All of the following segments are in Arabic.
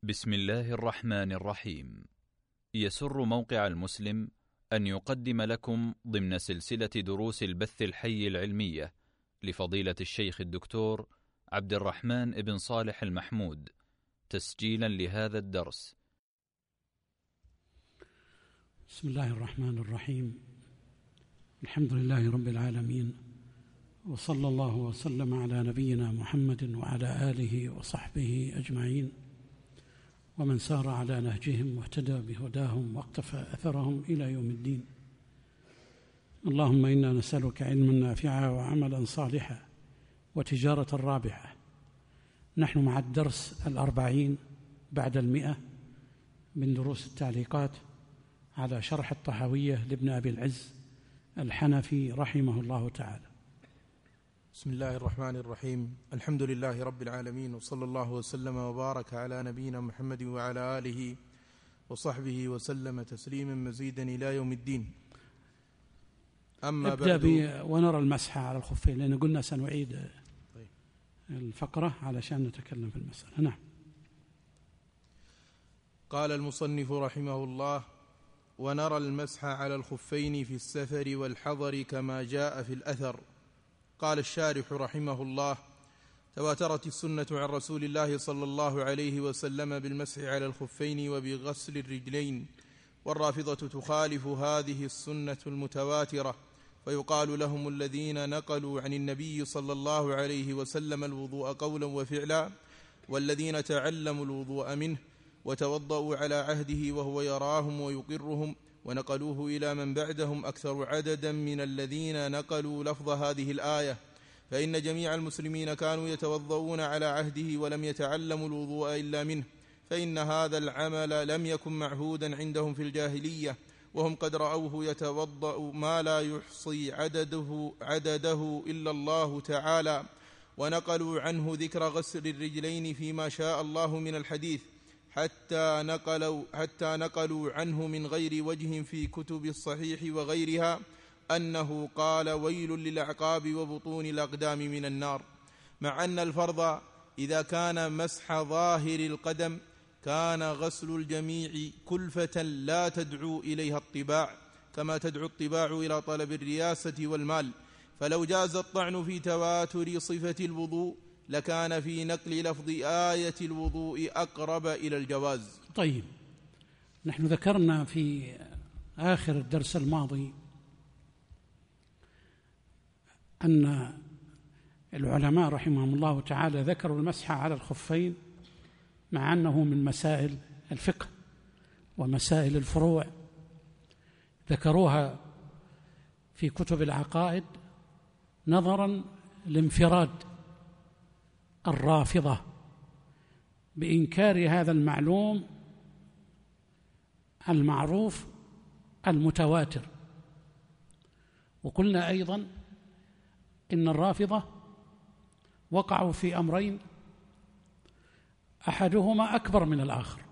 بسم الله الرحمن الرحيم. يسر موقع المسلم أن يقدم لكم ضمن سلسلة دروس البث الحي العلمية لفضيلة الشيخ الدكتور عبد الرحمن بن صالح المحمود تسجيلا لهذا الدرس. بسم الله الرحمن الرحيم. الحمد لله رب العالمين، وصلى الله وسلم على نبينا محمد وعلى آله وصحبه أجمعين، ومن سار على نهجهم واهتدى بهداهم واقتفى أثرهم إلى يوم الدين. اللهم إنا نسألك علما نافعا وعملا صالحا وتجارة رابحة. نحن مع الدرس 40 بعد 100 من دروس التعليقات على شرح الطحاوية لابن أبي العز الحنفي رحمه الله تعالى. بسم الله الرحمن الرحيم. الحمد لله رب العالمين، وصلى الله وسلم وبارك على نبينا محمد وعلى آله وصحبه وسلم تسليما مزيدا إلى يوم الدين. أما بعد، ونرى المسح على الخفين، لأن قلنا سنعيد الفقرة علشان نتكلم في المسألة. نعم. قال المصنف رحمه الله: ونرى المسح على الخفين في السفر والحضر كما جاء في الأثر. قال الشارح رحمه الله: تواترت السنة عن رسول الله صلى الله عليه وسلم بالمسح على الخفين وبغسل الرجلين، والرافضة تخالف هذه السنة المتواترة، فيقال لهم الذين نقلوا عن النبي صلى الله عليه وسلم الوضوء قولا وفعلا، والذين تعلموا الوضوء منه وتوضأوا على عهده وهو يراهم ويقرهم ونقلوه إلى من بعدهم أكثر عددا من الذين نقلوا لفظ هذه الآية، فإن جميع المسلمين كانوا يتوضؤون على عهده ولم يتعلموا الوضوء إلا منه، فإن هذا العمل لم يكن معهودا عندهم في الجاهلية، وهم قد رأوه يتوضأ ما لا يحصي عدده إلا الله تعالى، ونقلوا عنه ذكر غسل الرجلين فيما شاء الله من الحديث، حتى نقلوا عنه من غير وجه في كتب الصحيح وغيرها أنه قال: ويل للأعقاب وبطون الأقدام من النار، مع أن الفرض إذا كان مسح ظاهر القدم كان غسل الجميع كلفة لا تدعو إليها الطباع، كما تدعو الطباع إلى طلب الرياسة والمال، فلو جاز الطعن في تواتر صفة الوضوء لكان في نقل لفظ آية الوضوء أقرب إلى الجواز. طيب، نحن ذكرنا في آخر الدرس الماضي أن العلماء رحمهم الله تعالى ذكروا المسح على الخفين مع أنه من مسائل الفقه ومسائل الفروع، ذكروها في كتب العقائد نظرا لانفراد الرافضة بإنكار هذا المعلوم المعروف المتواتر. وقلنا أيضا إن الرافضة وقعوا في أمرين أحدهما أكبر من الآخر.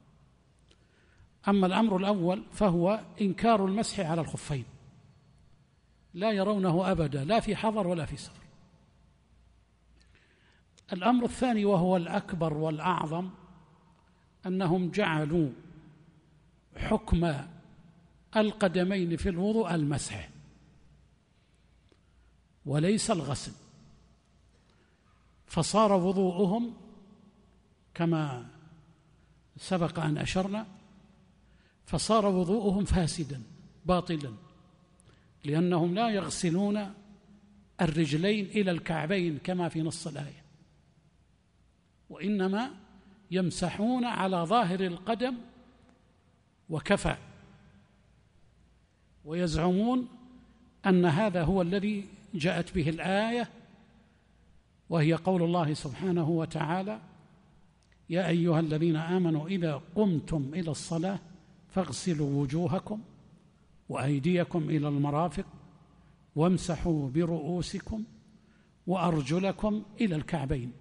أما الأمر الأول فهو إنكار المسح على الخفين، لا يرونه أبدا، لا في حضر ولا في سفر. الأمر الثاني وهو الأكبر والأعظم أنهم جعلوا حكم القدمين في الوضوء المسح وليس الغسل، فصار وضوءهم كما سبق أن أشرنا، فصار وضوءهم فاسدا باطلا، لأنهم لا يغسلون الرجلين إلى الكعبين كما في نص الآية، وإنما يمسحون على ظاهر القدم وكفى، ويزعمون أن هذا هو الذي جاءت به الآية، وهي قول الله سبحانه وتعالى: يا أيها الذين آمنوا إذا قمتم إلى الصلاة فاغسلوا وجوهكم وأيديكم إلى المرافق وامسحوا برؤوسكم وأرجلكم إلى الكعبين.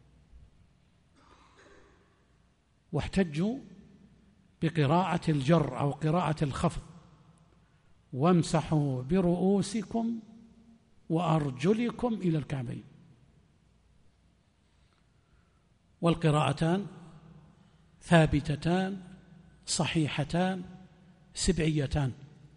واحتجوا بقراءة الجر أو قراءة الخفض: وامسحوا برؤوسكم وأرجلكم إلى الكعبين. والقراءتان ثابتتان صحيحتان سبعيتان،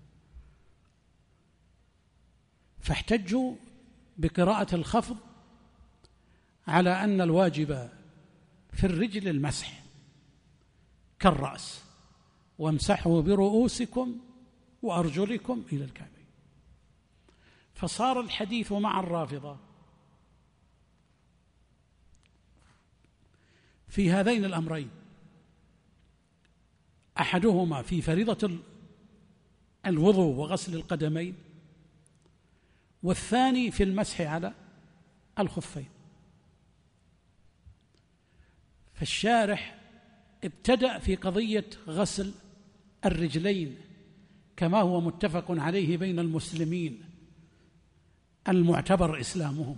فاحتجوا بقراءة الخفض على أن الواجب في الرجل المسح كالرأس، وامسحوا برؤوسكم وأرجلكم إلى الكعبين. فصار الحديث مع الرافضة في هذين الأمرين، أحدهما في فريضة الوضوء وغسل القدمين، والثاني في المسح على الخفين. فالشارح ابتدأ في قضية غسل الرجلين كما هو متفق عليه بين المسلمين المعتبر إسلامهم،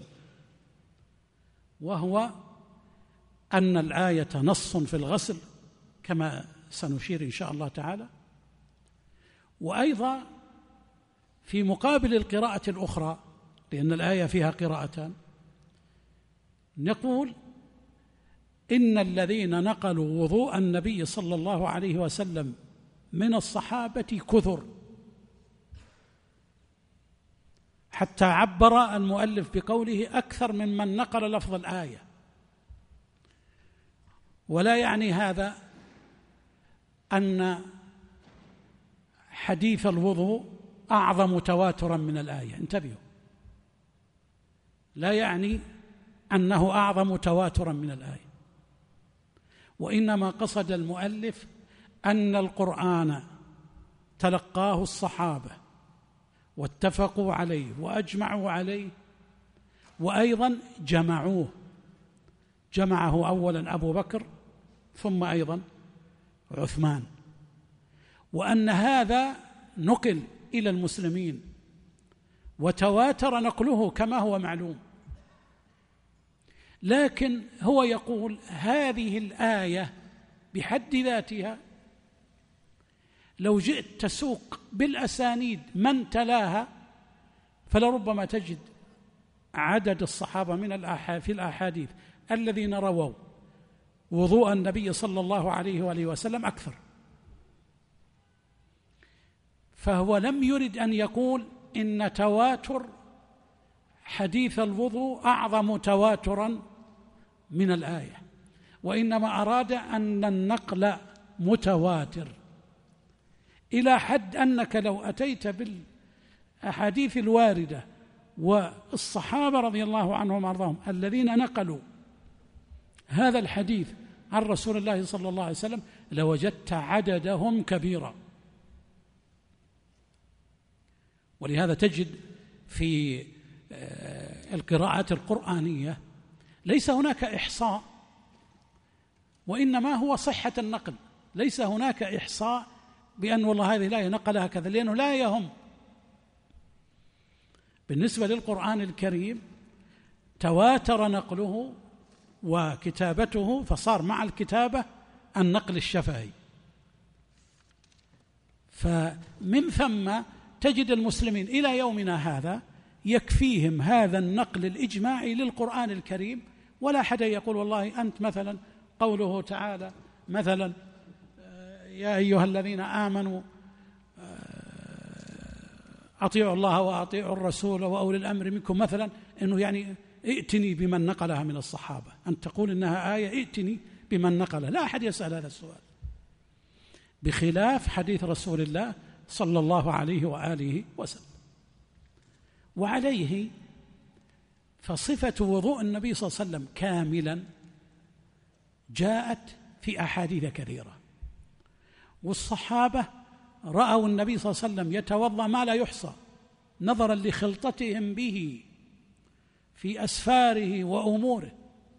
وهو أن الآية نص في الغسل كما سنشير إن شاء الله تعالى. وأيضا في مقابل القراءة الأخرى، لأن الآية فيها قراءتان، نقول إن الذين نقلوا وضوء النبي صلى الله عليه وسلم من الصحابة كثر، حتى عبر المؤلف بقوله أكثر ممن نقل لفظ الآية. ولا يعني هذا أن حديث الوضوء أعظم تواترا من الآية، انتبهوا، لا يعني أنه أعظم تواترا من الآية، وإنما قصد المؤلف أن القرآن تلقاه الصحابة واتفقوا عليه وأجمعوا عليه، وأيضا جمعه أولا أبو بكر ثم أيضا عثمان، وأن هذا نقل إلى المسلمين وتواتر نقله كما هو معلوم. لكن هو يقول هذه الآية بحد ذاتها لو جئت تسوق بالأسانيد من تلاها فلربما تجد عدد الصحابة في الأحاديث الذين رووا وضوء النبي صلى الله عليه وآله وسلم أكثر. فهو لم يرد أن يقول إن تواتر حديث الوضوء أعظم تواترا من الآية، وإنما أراد أن النقل متواتر إلى حد أنك لو أتيت بالأحاديث الواردة والصحابة رضي الله عنهم وأرضاهم الذين نقلوا هذا الحديث عن رسول الله صلى الله عليه وسلم لوجدت عددهم كبيرا. ولهذا تجد في القراءات القرآنية ليس هناك إحصاء، وإنما هو صحة النقل، ليس هناك إحصاء بأن والله هذه الآية نقلها كذا، لأنه لا يهم. بالنسبة للقرآن الكريم تواتر نقله وكتابته، فصار مع الكتابة النقل الشفهي، فمن ثم تجد المسلمين إلى يومنا هذا يكفيهم هذا النقل الإجماعي للقرآن الكريم، ولا أحد يقول والله أنت مثلا قوله تعالى مثلا يا أيها الذين آمنوا أطيعوا الله وأطيعوا الرسول وأولي الأمر منكم مثلا، أنه يعني ائتني بمن نقلها من الصحابة، أن تقول إنها آية ائتني بمن نقلها، لا أحد يسأل هذا السؤال، بخلاف حديث رسول الله صلى الله عليه وآله وسلم. وعليه فصفة وضوء النبي صلى الله عليه وسلم كاملا جاءت في أحاديث كثيرة، والصحابة رأوا النبي صلى الله عليه وسلم يتوضأ ما لا يحصى نظرا لخلطتهم به في أسفاره وأموره،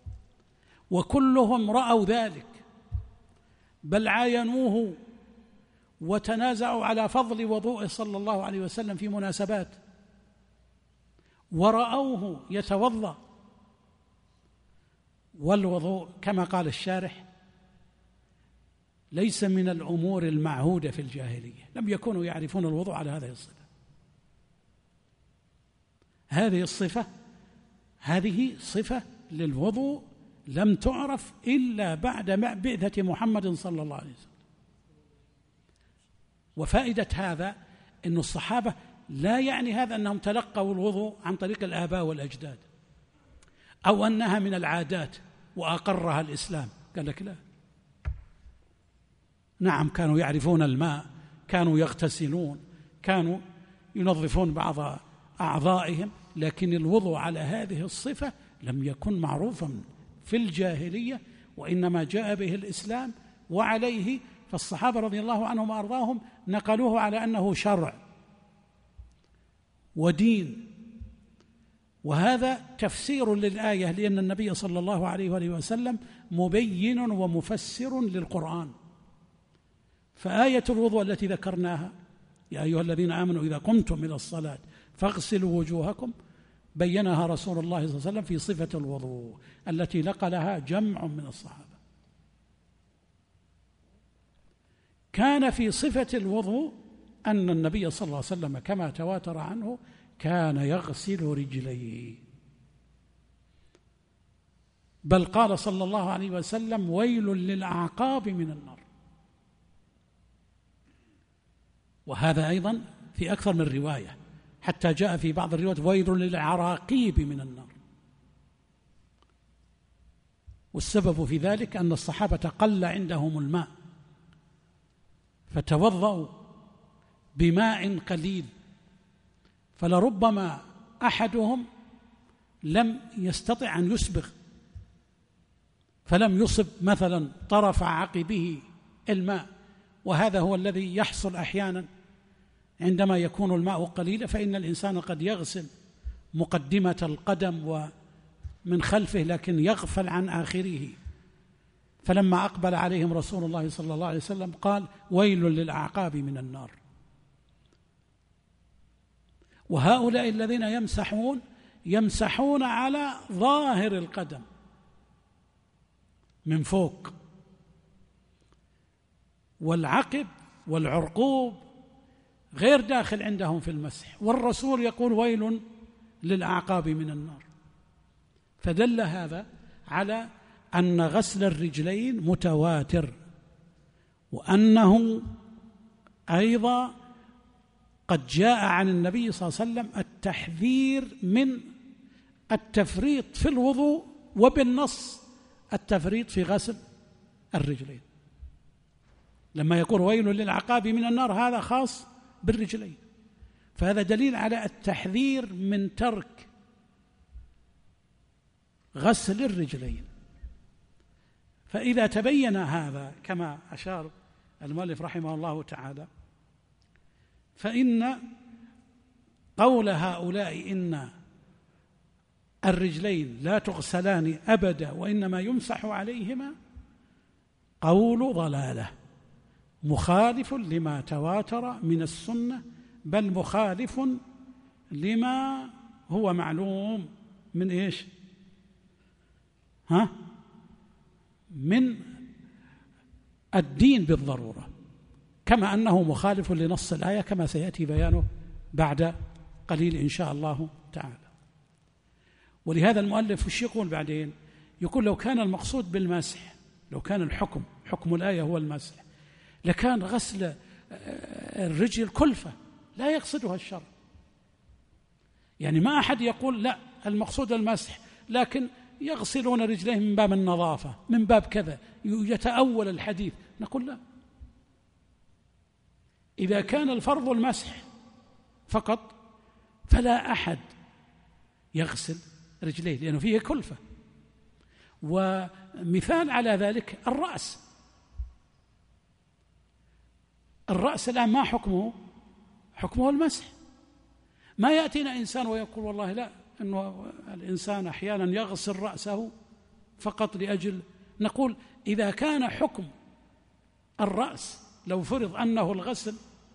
وكلهم رأوا ذلك، بل عاينوه وتنازعوا على فضل وضوءه صلى الله عليه وسلم في مناسبات، ورأوه يتوضأ. والوضوء كما قال الشارح ليس من الأمور المعهودة في الجاهلية، لم يكونوا يعرفون الوضوء على هذه الصفة. هذه الصفة هذه صفة للوضوء لم تعرف إلا بعد بعثة محمد صلى الله عليه وسلم. وفائدة هذا أن الصحابة لا يعني هذا أنهم تلقوا الوضوء عن طريق الآباء والأجداد أو أنها من العادات وأقرها الإسلام، قال لك لا، نعم كانوا يعرفون الماء، كانوا يغتسلون، كانوا ينظفون بعض أعضائهم، لكن الوضوء على هذه الصفة لم يكن معروفا في الجاهلية، وإنما جاء به الإسلام وعليه فالصحابة رضي الله عنهم وأرضاهم نقلوه على أنه شرع ودين. وهذا تفسير للآية، لأن النبي صلى الله عليه وآله وسلم مبين ومفسر للقرآن. فآية الوضوء التي ذكرناها يا أيها الذين آمنوا إذا قمتم إلى الصلاة فاغسلوا وجوهكم بينها رسول الله صلى الله عليه وسلم في صفة الوضوء التي نقلها جمع من الصحابة. كان في صفة الوضوء أن النبي صلى الله عليه وسلم كما تواتر عنه كان يغسل رجليه، بل قال صلى الله عليه وسلم ويل للأعقاب من النار. وهذا أيضا في أكثر من رواية، حتى جاء في بعض الروايات ويل للعراقيب من النار. والسبب في ذلك أن الصحابة قل عندهم الماء فتوضأوا بماء قليل، فلربما أحدهم لم يستطع أن يسبغ فلم يصب مثلا طرف عقبه الماء، وهذا هو الذي يحصل أحيانا عندما يكون الماء قليلا، فإن الإنسان قد يغسل مقدمة القدم ومن خلفه لكن يغفل عن آخره. فلما أقبل عليهم رسول الله صلى الله عليه وسلم قال ويل للأعقاب من النار. وهؤلاء الذين يمسحون على ظاهر القدم من فوق، والعقب والعرقوب غير داخل عندهم في المسح، والرسول يقول ويل للأعقاب من النار. فدل هذا على أن غسل الرجلين متواتر، وأنه أيضا قد جاء عن النبي صلى الله عليه وسلم التحذير من التفريط في الوضوء، وبالنص التفريط في غسل الرجلين. لما يقول ويل للعقاب من النار هذا خاص بالرجلين، فهذا دليل على التحذير من ترك غسل الرجلين. فإذا تبين هذا كما أشار المؤلف رحمه الله تعالى، فإن قول هؤلاء إن الرجلين لا تغسلان أبدا وإنما يمسح عليهما قول ضلالة مخالف لما تواتر من السنة، بل مخالف لما هو معلوم من إيش؟ من الدين بالضرورة، كما أنه مخالف لنص الآية كما سيأتي بيانه بعد قليل إن شاء الله تعالى. ولهذا المؤلف وش يقول بعدين؟ يقول لو كان المقصود بالمسح، لو كان حكم الآية هو المسح، لكان غسل الرجل كلفة لا يقصدها الشرع. يعني ما أحد يقول لا المقصود المسح، لكن يغسلون رجليهم من باب النظافة، من باب كذا، يتأول الحديث. نقول لا، إذا كان الفرض المسح فقط فلا أحد يغسل رجليه لأنه فيه كلفة. ومثال على ذلك الرأس الآن ما حكمه المسح. ما يأتينا إنسان ويقول والله لا، أنه الإنسان أحيانا يغسل رأسه فقط لأجل، نقول إذا كان حكم الرأس لو فرض أنه الغسل،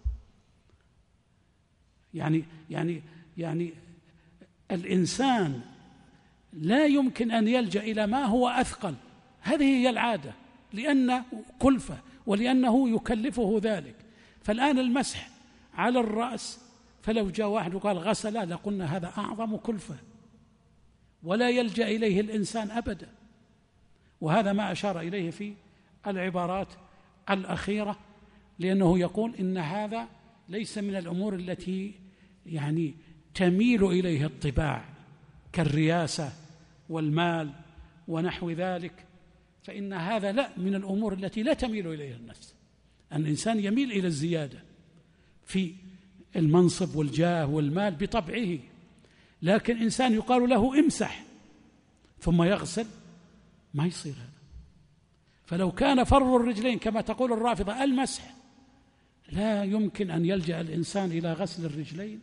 يعني الإنسان لا يمكن أن يلجأ إلى ما هو أثقل، هذه هي العادة، لأن كلفة ولأنه يكلفه ذلك. فالآن المسح على الرأس، فلو جاء واحد وقال غسله لقلنا هذا أعظم كلفة ولا يلجأ إليه الإنسان أبدا. وهذا ما أشار إليه في العبارات الأخيرة، لأنه يقول إن هذا ليس من الأمور التي يعني تميل إليها الطباع كالرياسة والمال ونحو ذلك، فإن هذا لا، من الأمور التي لا تميل إليها النفس. الإنسان يميل إلى الزيادة في المنصب والجاه والمال بطبعه، لكن إنسان يقال له امسح ثم يغسل ما يصير هذا. فلو كان فر الرجلين كما تقول الرافضة المسح، لا يمكن أن يلجأ الإنسان إلى غسل الرجلين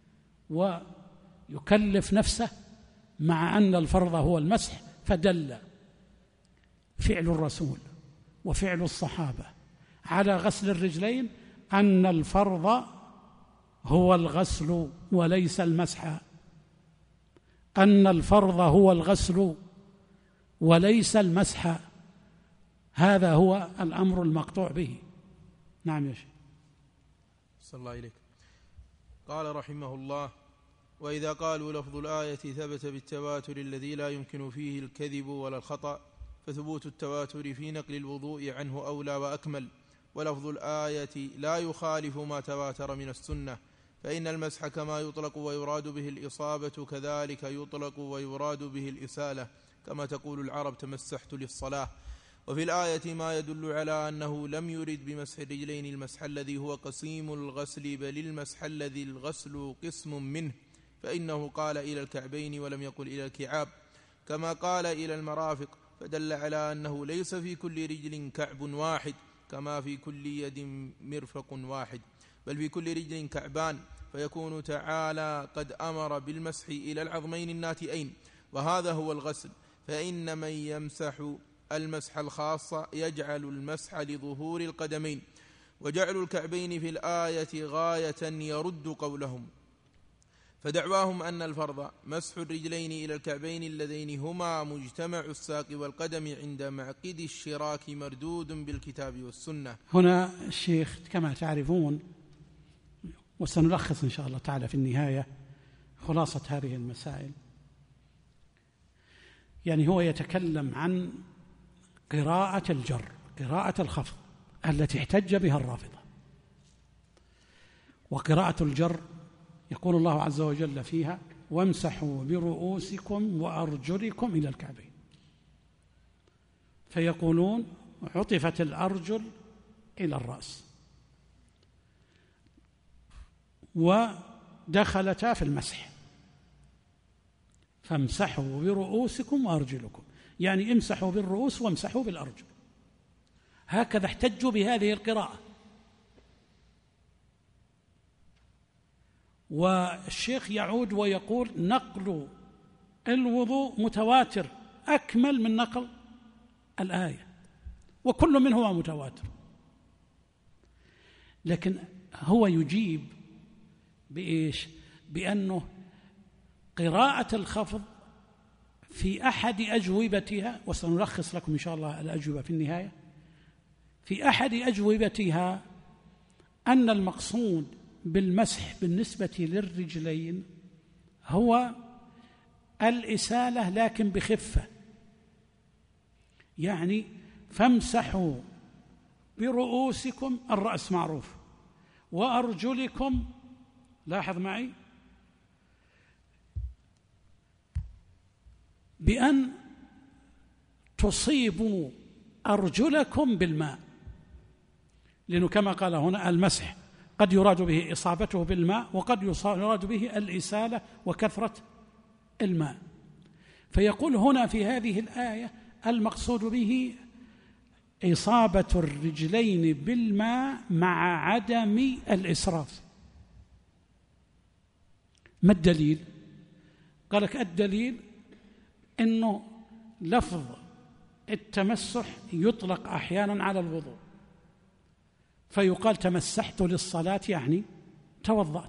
ويكلف نفسه مع أن الفرض هو المسح. فدل فعل الرسول وفعل الصحابة على غسل الرجلين أن الفرض هو الغسل وليس المسح، أن الفرض هو الغسل وليس المسح. هذا هو الأمر المقطوع به. نعم يا شيخ. صلى الله عليك. قال رحمه الله: وإذا قالوا لفظ الآية ثبت بالتواتر الذي لا يمكن فيه الكذب ولا الخطأ، فثبوت التواتر في نقل الوضوء عنه أولى وأكمل، ولفظ الآية لا يخالف ما تواتر من السنة، فإن المسح كما يطلق ويراد به الإصابة كذلك يطلق ويراد به الإسالة، كما تقول العرب تمسحت للصلاة. وفي الآية ما يدل على أنه لم يرد بمسح الرجلين المسح الذي هو قسيم الغسل، بل المسح الذي الغسل قسم منه، فإنه قال إلى الكعبين ولم يقل إلى الكعاب، كما قال إلى المرافق، فدل على أنه ليس في كل رجل كعب واحد كما في كل يد مرفق واحد، بل في كل رجل كعبان، فيكون تعالى قد أمر بالمسح إلى العظمين الناتئين، وهذا هو الغسل. فإن من يمسح المسح الخاص يجعل المسح لظهور القدمين، وجعل الكعبين في الآية غاية يرد قولهم، فدعواهم أن الفرض مسح الرجلين إلى الكعبين اللذين هما مجتمع الساق والقدم عند معقد الشراك مردود بالكتاب والسنة. هنا الشيخ كما تعرفون، وسنلخص إن شاء الله تعالى في النهاية خلاصة هذه المسائل، يعني هو يتكلم عن قراءة الجر، قراءة الخفض التي احتج بها الرافضة. وقراءة الجر يقول الله عز وجل فيها: وامسحوا برؤوسكم وأرجلكم إلى الكعبين، فيقولون عطفت الأرجل إلى الرأس ودخلتا في المسح، فامسحوا برؤوسكم وأرجلكم، يعني امسحوا بالرؤوس وامسحوا بالأرجل. هكذا احتجوا بهذه القراءة. والشيخ يعود ويقول: نقل الوضوء متواتر أكمل من نقل الآية، وكل منهما متواتر. لكن هو يجيب بإيش؟ بأنه قراءة الخفض في أحد أجوبتها، وسنلخص لكم إن شاء الله الأجوبة في النهاية، في أحد أجوبتها أن المقصود بالمسح بالنسبة للرجلين هو الإسالة لكن بخفة، يعني فامسحوا برؤوسكم، الرأس معروف، وأرجلكم، لاحظ معي، بأن تصيبوا أرجلكم بالماء، لأنه كما قال هنا المسح قد يراد به إصابته بالماء، وقد يراد به الإسالة وكثرة الماء. فيقول هنا في هذه الآية المقصود به إصابة الرجلين بالماء مع عدم الإسراف. ما الدليل؟ قال لك الدليل إنه لفظ التمسح يطلق أحيانا على الوضوء، فيقال تمسحت للصلاة يعني توضأت،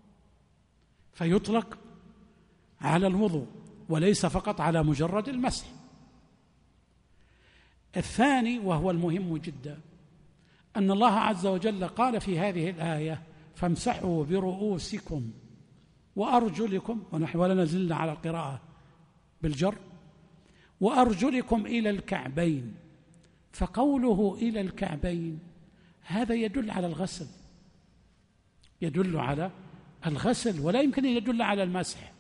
فيطلق على الوضوء وليس فقط على مجرد المسح. الثاني وهو المهم جدا أن الله عز وجل قال في هذه الآية: فامسحوا برؤوسكم وأرجلكم، ونحن ولا نزلنا على القراءة بالجر، وأرجلكم إلى الكعبين، فقوله إلى الكعبين هذا يدل على الغسل، يدل على الغسل، ولا يمكن أن يدل على المسح.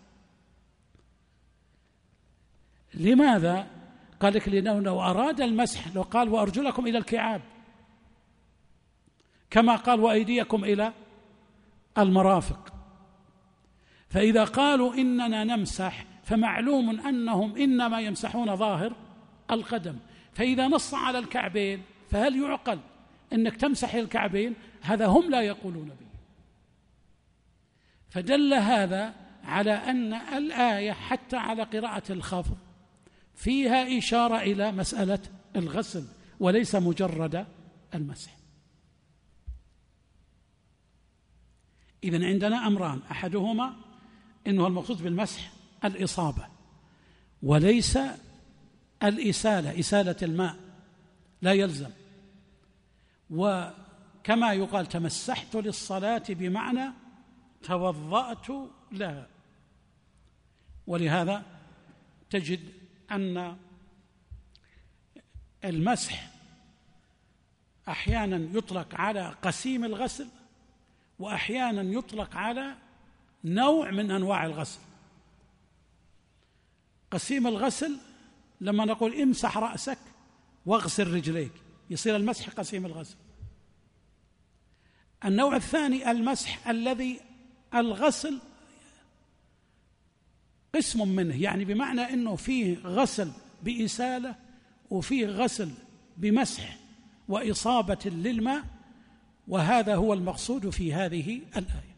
لماذا؟ قال لك لأنه لو أراد المسح لو قال وأرجلكم إلى الكعاب، كما قال وأيديكم إلى المرافق. فإذا قالوا إننا نمسح فمعلوم أنهم إنما يمسحون ظاهر القدم، فإذا نص على الكعبين فهل يعقل أنك تمسح الكعبين؟ هذا هم لا يقولون به. فدل هذا على أن الآية حتى على قراءة الخفض فيها إشارة إلى مسألة الغسل وليس مجرد المسح. إذن عندنا أمران، أحدهما إنه المقصود بالمسح الإصابة وليس الإسالة، إسالة الماء لا يلزم. وكما يقال تمسحت للصلاة بمعنى توضأت لها، ولهذا تجد أن المسح أحيانا يطلق على قسيم الغسل وأحيانا يطلق على نوع من أنواع الغسل. قسيم الغسل لما نقول امسح رأسك واغسل رجليك يصير المسح قسيم الغسل. النوع الثاني المسح الذي الغسل قسم منه، يعني بمعنى أنه فيه غسل بإسالة وفيه غسل بمسح وإصابة للماء، وهذا هو المقصود في هذه الآية.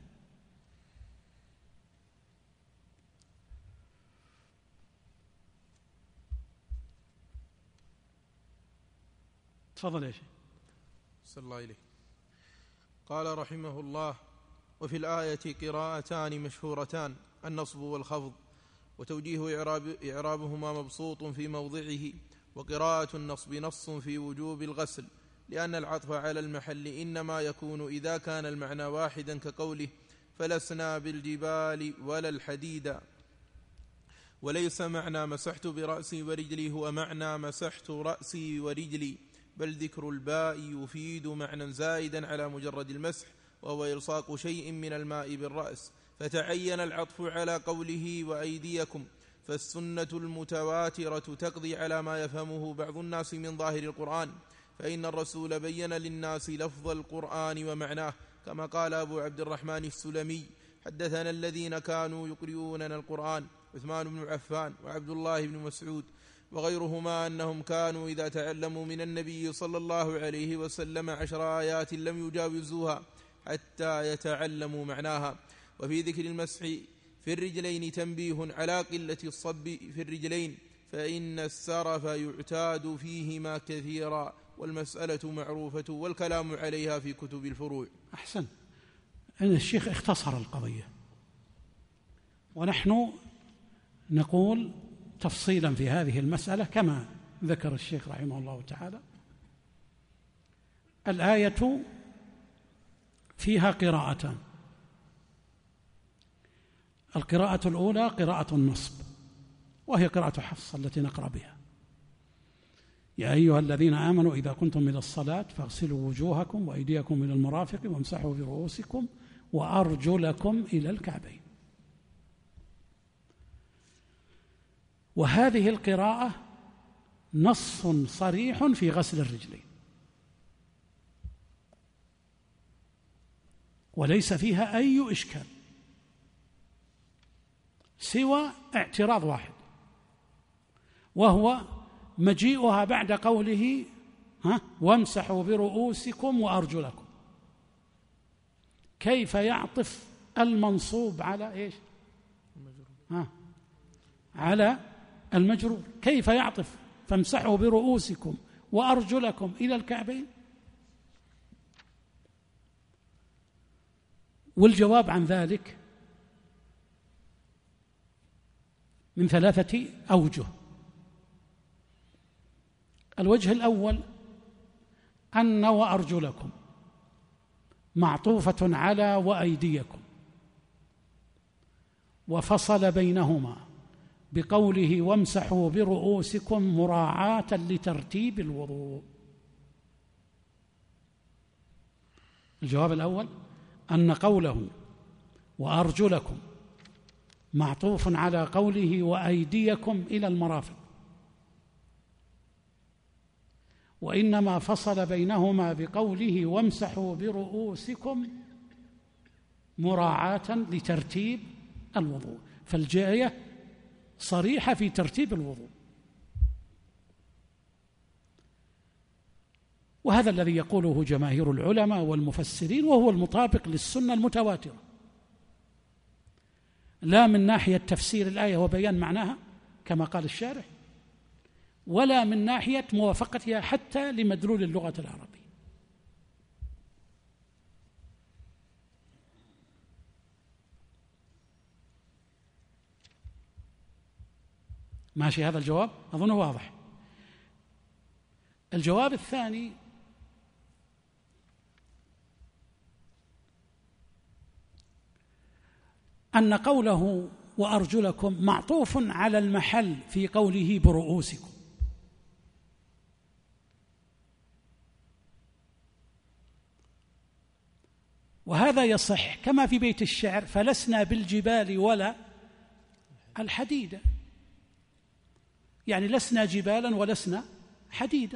تفضل يا شيخ. صلى الله عليه. قال رحمه الله: وفي الآية قراءتان مشهورتان، النصب والخفض، وتوجيه إعرابهما مبسوط في موضعه. وقراءة النصب نص في وجوب الغسل، لأن العطف على المحل إنما يكون إذا كان المعنى واحدا، كقوله فلسنا بالجبال ولا الحديد. وليس معنى مسحت برأسي ورجلي هو معنى مسحت رأسي ورجلي، بل ذكر الباء يفيد معنى زائدا على مجرد المسح، وهو إلصاق شيء من الماء بالرأس، فتعين العطف على قوله وأيديكم. فالسنة المتواترة تقضي على ما يفهمه بعض الناس من ظاهر القرآن، فإن الرسول بين للناس لفظ القرآن ومعناه، كما قال أبو عبد الرحمن السلمي: حدثنا الذين كانوا يقرؤوننا القرآن عثمان بن عفان وعبد الله بن مسعود وغيرهما أنهم كانوا إذا تعلموا من النبي صلى الله عليه وسلم 10 آيات لم يجاوزوها حتى يتعلموا معناها. وفي ذكر المسح في الرجلين تنبيه على قلة الصب في الرجلين، فإن السرف يعتاد فيهما كثيرا، والمسألة معروفة والكلام عليها في كتب الفروع. أحسن. أن الشيخ اختصر القضية، ونحن نقول تفصيلا في هذه المسألة كما ذكر الشيخ رحمه الله تعالى. الآية فيها قراءتان، القراءة الأولى قراءة النصب، وهي قراءة حفص التي نقرأ بها: يا أيها الذين آمنوا إذا كنتم إلى الصلاة فاغسلوا وجوهكم وأيديكم إلى المرافق وامسحوا برؤوسكم وأرجلكم إلى الكعبين. وهذه القراءة نص صريح في غسل الرجلين، وليس فيها أي إشكال سوى اعتراض واحد، وهو مجيئها بعد قوله وامسحوا برؤوسكم وأرجلكم. كيف يعطف المنصوب على إيش؟ على المجرور. كيف يعطف فامسحوا برؤوسكم وأرجلكم إلى الكعبين؟ والجواب عن ذلك من 3 أوجه. الوجه الأول أن وأرجلكم معطوفة على وأيديكم، وفصل بينهما بقوله وامسحوا برؤوسكم مراعاة لترتيب الوضوء؟ الجواب الأول أن قوله وأرجلكم معطوف على قوله وأيديكم إلى المرافق، وإنما فصل بينهما بقوله وامسحوا برؤوسكم مراعاة لترتيب الوضوء، فالجاية صريحة في ترتيب الوضوء. وهذا الذي يقوله جماهير العلماء والمفسرين، وهو المطابق للسنة المتواترة، لا من ناحية تفسير الآية وبيان معناها كما قال الشارح، ولا من ناحية موافقتها حتى لمدلول اللغة العربية. ماشي هذا الجواب؟ أظنه واضح. الجواب الثاني أن قوله وأرجلكم معطوف على المحل في قوله برؤوسكم، وهذا يصح كما في بيت الشعر فلسنا بالجبال ولا الحديدة، يعني لسنا جبالا ولسنا حديدا.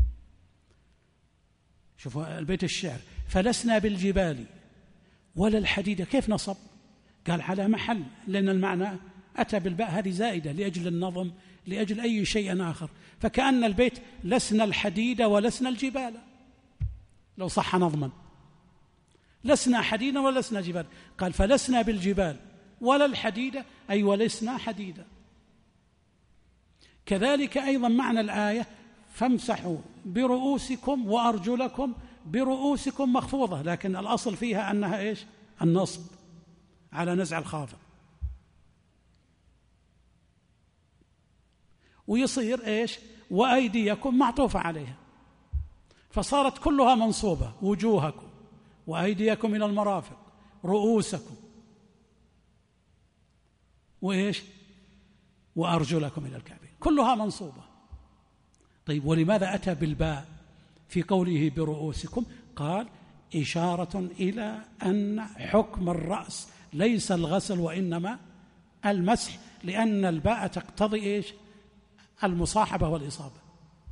شوفوا البيت الشعر فلسنا بالجبال ولا الحديدة، كيف نصب؟ قال على محل، لأن المعنى أتى بالباء هذه زائدة لأجل النظم، لأجل أي شيء آخر، فكأن البيت لسنا الحديد ولسنا الجبال لو صح نظما، لسنا حديدا ولسنا جبال. قال فلسنا بالجبال ولا الحديدة، أي ولسنا حديدا. كذلك أيضا معنى الآية فامسحوا برؤوسكم وأرجلكم، برؤوسكم مخفوضة، لكن الأصل فيها أنها إيش؟ النصب على نزع الخافض، ويصير إيش؟ وأيديكم معطوفة عليها، فصارت كلها منصوبة، وجوهكم وأيديكم إلى المرافق، رؤوسكم وإيش؟ وأرجلكم إلى الكعبين، كلها منصوبة. طيب ولماذا أتى بالباء في قوله برؤوسكم؟ قال إشارة إلى أن حكم الرأس ليس الغسل وإنما المسح، لأن الباء تقتضي إيش؟ المصاحبة والإصابة.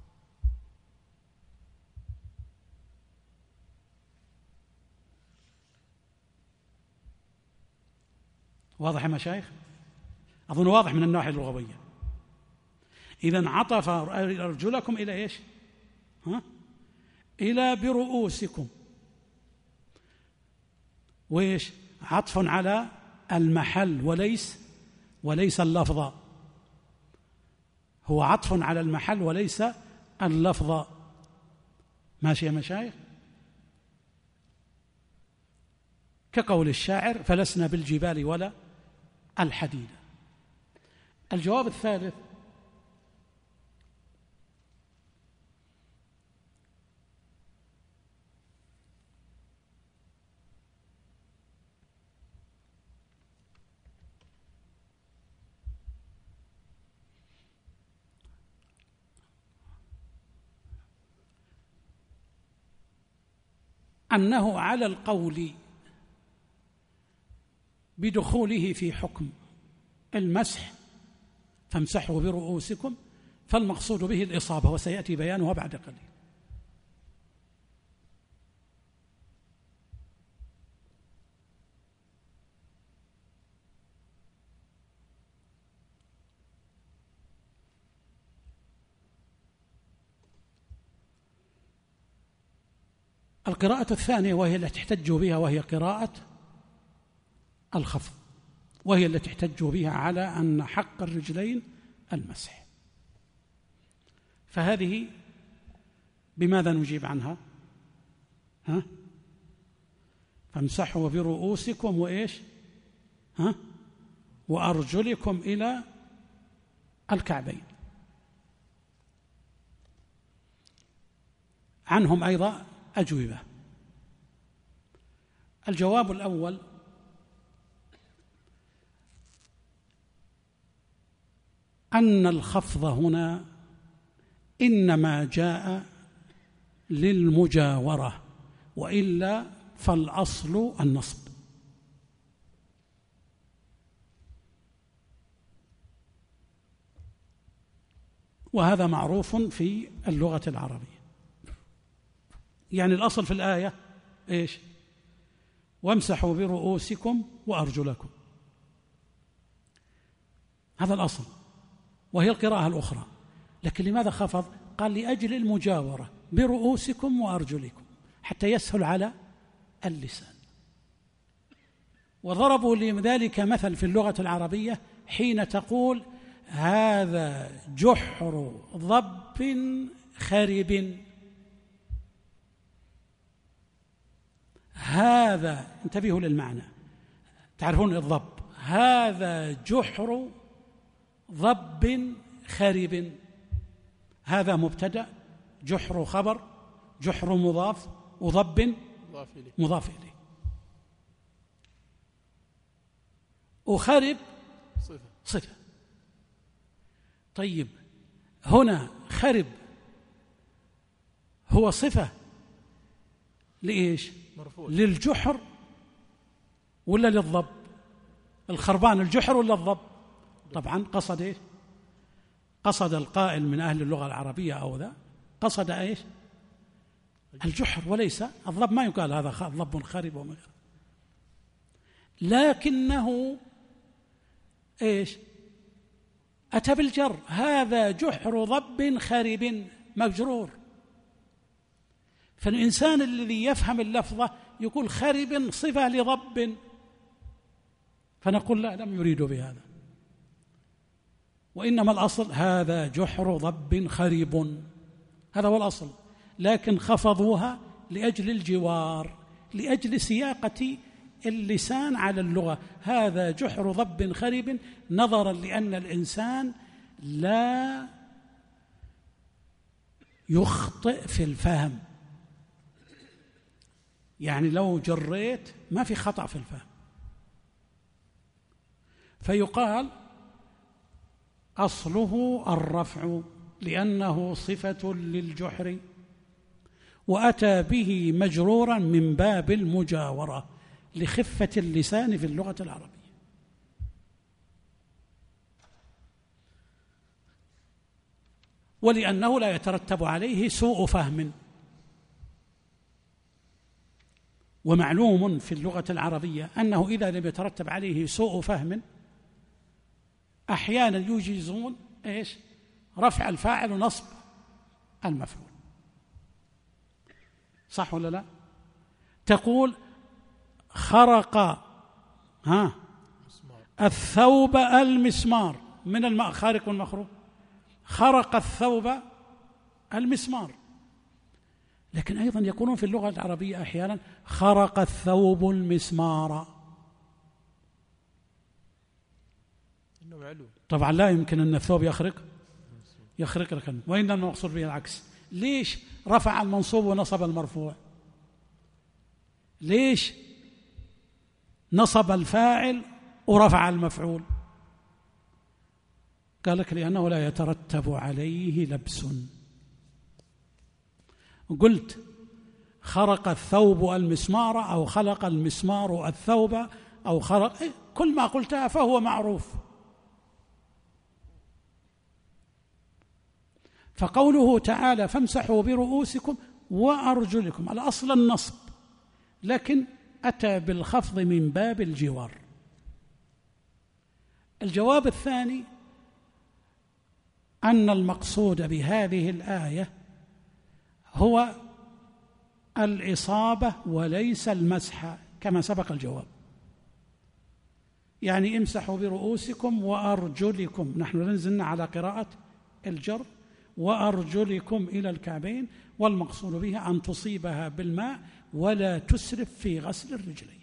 واضح يا مشايخ؟ أظن واضح من الناحية اللغوية. إذن عطف أرجلكم إلى إيش؟ إلى برؤوسكم، وإيش؟ عطف على المحل وليس اللفظ، هو عطف على المحل وليس اللفظ. ماشي يا مشايخ؟ كقول الشاعر فلسنا بالجبال ولا الحديدة. الجواب الثالث أنه على القول بدخوله في حكم المسح فامسحوا برؤوسكم، فالمقصود به الإصابة، وسيأتي بيانها بعد قليل. القراءة الثانية وهي التي احتجوا بها، وهي قراءة الخفض، وهي التي احتجوا بها على أن حق الرجلين المسح. فهذه بماذا نجيب عنها؟ فامسحوا برؤوسكم وإيش؟ وأرجلكم إلى الكعبين. عنهم أيضا أجوبة. الجواب الأول أن الخفض هنا إنما جاء للمجاورة، وإلا فالأصل النصب. وهذا معروف في اللغة العربية. يعني الأصل في الآية إيش؟ وامسحوا برؤوسكم وأرجلكم، هذا الأصل، وهي القراءة الأخرى. لكن لماذا خفض؟ قال لأجل المجاورة برؤوسكم وأرجلكم حتى يسهل على اللسان. وضربوا لذلك مثل في اللغة العربية حين تقول هذا جحر ضب خرب. هذا، انتبهوا للمعنى، تعرفون الضب، هذا جحر ضب خرب، هذا مبتدأ، جحر خبر، جحر مضاف، وضب مضاف إليه، وخرب صفة. طيب هنا خرب هو صفة لإيش؟ مرفوع. للجحر ولا للضب؟ الخربان الجحر ولا الضب؟ طبعا قصد إيش؟ قصد القائل من أهل اللغة العربية أو ذا قصد إيش؟ الجحر، وليس الضب. ما يقال هذا ضب خرب وما، لكنه إيش؟ أتى بالجر، هذا جحر ضب خرب مجرور. فالإنسان الذي يفهم اللفظة يقول خرب صفة لضب، فنقول لا، لم يريدوا بهذا، وإنما الأصل هذا جحر ضب خرب، هذا هو الأصل. لكن خفضوها لأجل الجوار، لأجل سياقة اللسان على اللغة، هذا جحر ضب خرب، نظرا لأن الإنسان لا يخطئ في الفهم. يعني لو جريت ما في خطأ في الفهم، فيقال أصله الرفع لأنه صفة للجحر، وأتى به مجرورا من باب المجاورة لخفة اللسان في اللغة العربية. ولأنه لا يترتب عليه سوء فهم. ومعلوم في اللغة العربية أنه إذا لم يترتب عليه سوء فهم أحيانا يجيزون إيش؟ رفع الفاعل ونصب المفعول، صح ولا لا؟ تقول خرق الثوب المسمار، من الماء خارق والمخروق، خرق الثوب المسمار. لكن أيضا يقولون في اللغة العربية أحيانا خرق الثوب المسمار. طبعا لا يمكن أن الثوب يخرق لكن، وإنما المقصود به العكس. ليش رفع المنصوب ونصب المرفوع؟ ليش نصب الفاعل ورفع المفعول؟ قال لك لأنه لا يترتب عليه لبس. قلت خرق الثوب المسمار أو خلق المسمار الثوب أو خرق، كل ما قلتها فهو معروف. فقوله تعالى فامسحوا برؤوسكم وأرجلكم، الأصل النصب، لكن أتى بالخفض من باب الجوار. الجواب الثاني أن المقصود بهذه الآية هو الإصابة وليس المسح، كما سبق الجواب. يعني امسحوا برؤوسكم وأرجلكم، نحن نزلنا على قراءة الجر وأرجلكم إلى الكعبين، والمقصود بها أن تصيبها بالماء ولا تسرف في غسل الرجلين.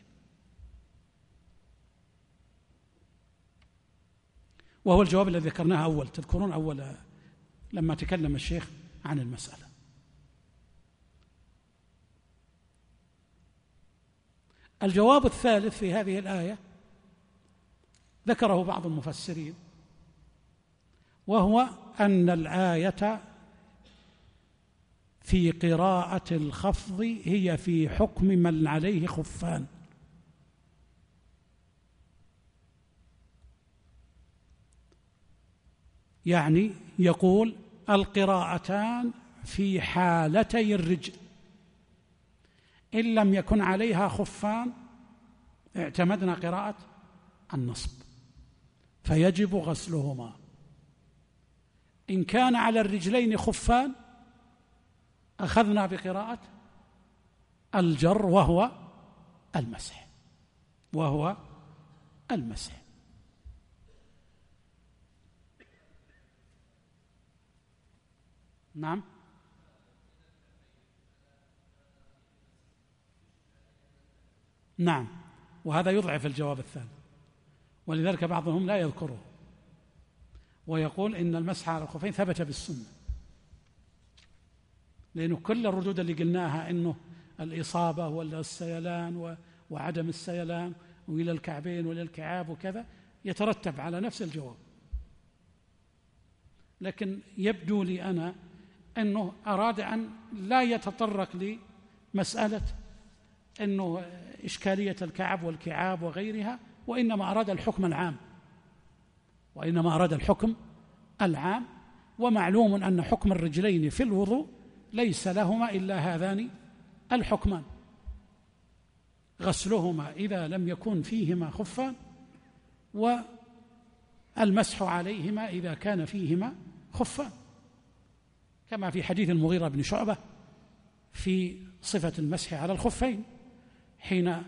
وهو الجواب الذي ذكرناه أول، تذكرون أول لما تكلم الشيخ عن المسألة. الجواب الثالث في هذه الآية ذكره بعض المفسرين، وهو أن الآية في قراءة الخفض هي في حكم من عليه خفان، يعني يقول القراءتان في حالتي الرجل، إن لم يكن عليها خفان اعتمدنا قراءة النصب فيجب غسلهما، إن كان على الرجلين خفان أخذنا بقراءة الجر وهو المسح. نعم. نعم، وهذا يضعف الجواب الثاني، ولذلك بعضهم لا يذكره ويقول إن المسح على الخفين ثبت بالسنة، لأنه كل الردود اللي قلناها إنه الإصابة ولا السيلان وعدم السيلان وإلى الكعبين وإلى الكعاب وكذا يترتب على نفس الجواب. لكن يبدو لي أنا أنه أراد أن لا يتطرق لمسألة أنه إشكالية الكعب والكعاب وغيرها، وإنما أراد الحكم العام. ومعلوم أن حكم الرجلين في الوضوء ليس لهما إلا هذان الحكمان: غسلهما إذا لم يكن فيهما خفان، والمسح عليهما إذا كان فيهما خفان، كما في حديث المغيرة بن شعبة في صفة المسح على الخفين حين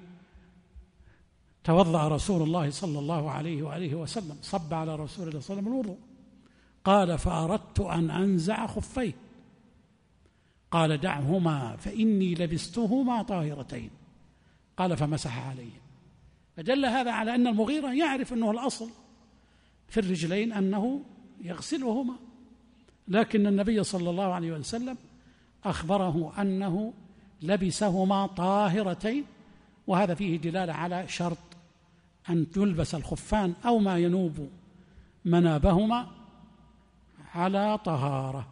توضأ رسول الله صلى الله عليه وآله وسلم، صب على رسول الله صلى الله عليه وسلم الوضوء، قال: فأردت أن أنزع خفيه، قال: دعهما فإني لبستهما طاهرتين، قال: فمسح عليه. فدل هذا على أن المغيرة يعرف أنه الأصل في الرجلين أنه يغسلهما، لكن النبي صلى الله عليه وسلم أخبره أنه لبسهما طاهرتين، وهذا فيه دلالة على شرط أن تلبس الخفان أو ما ينوب منابهما على طهارة.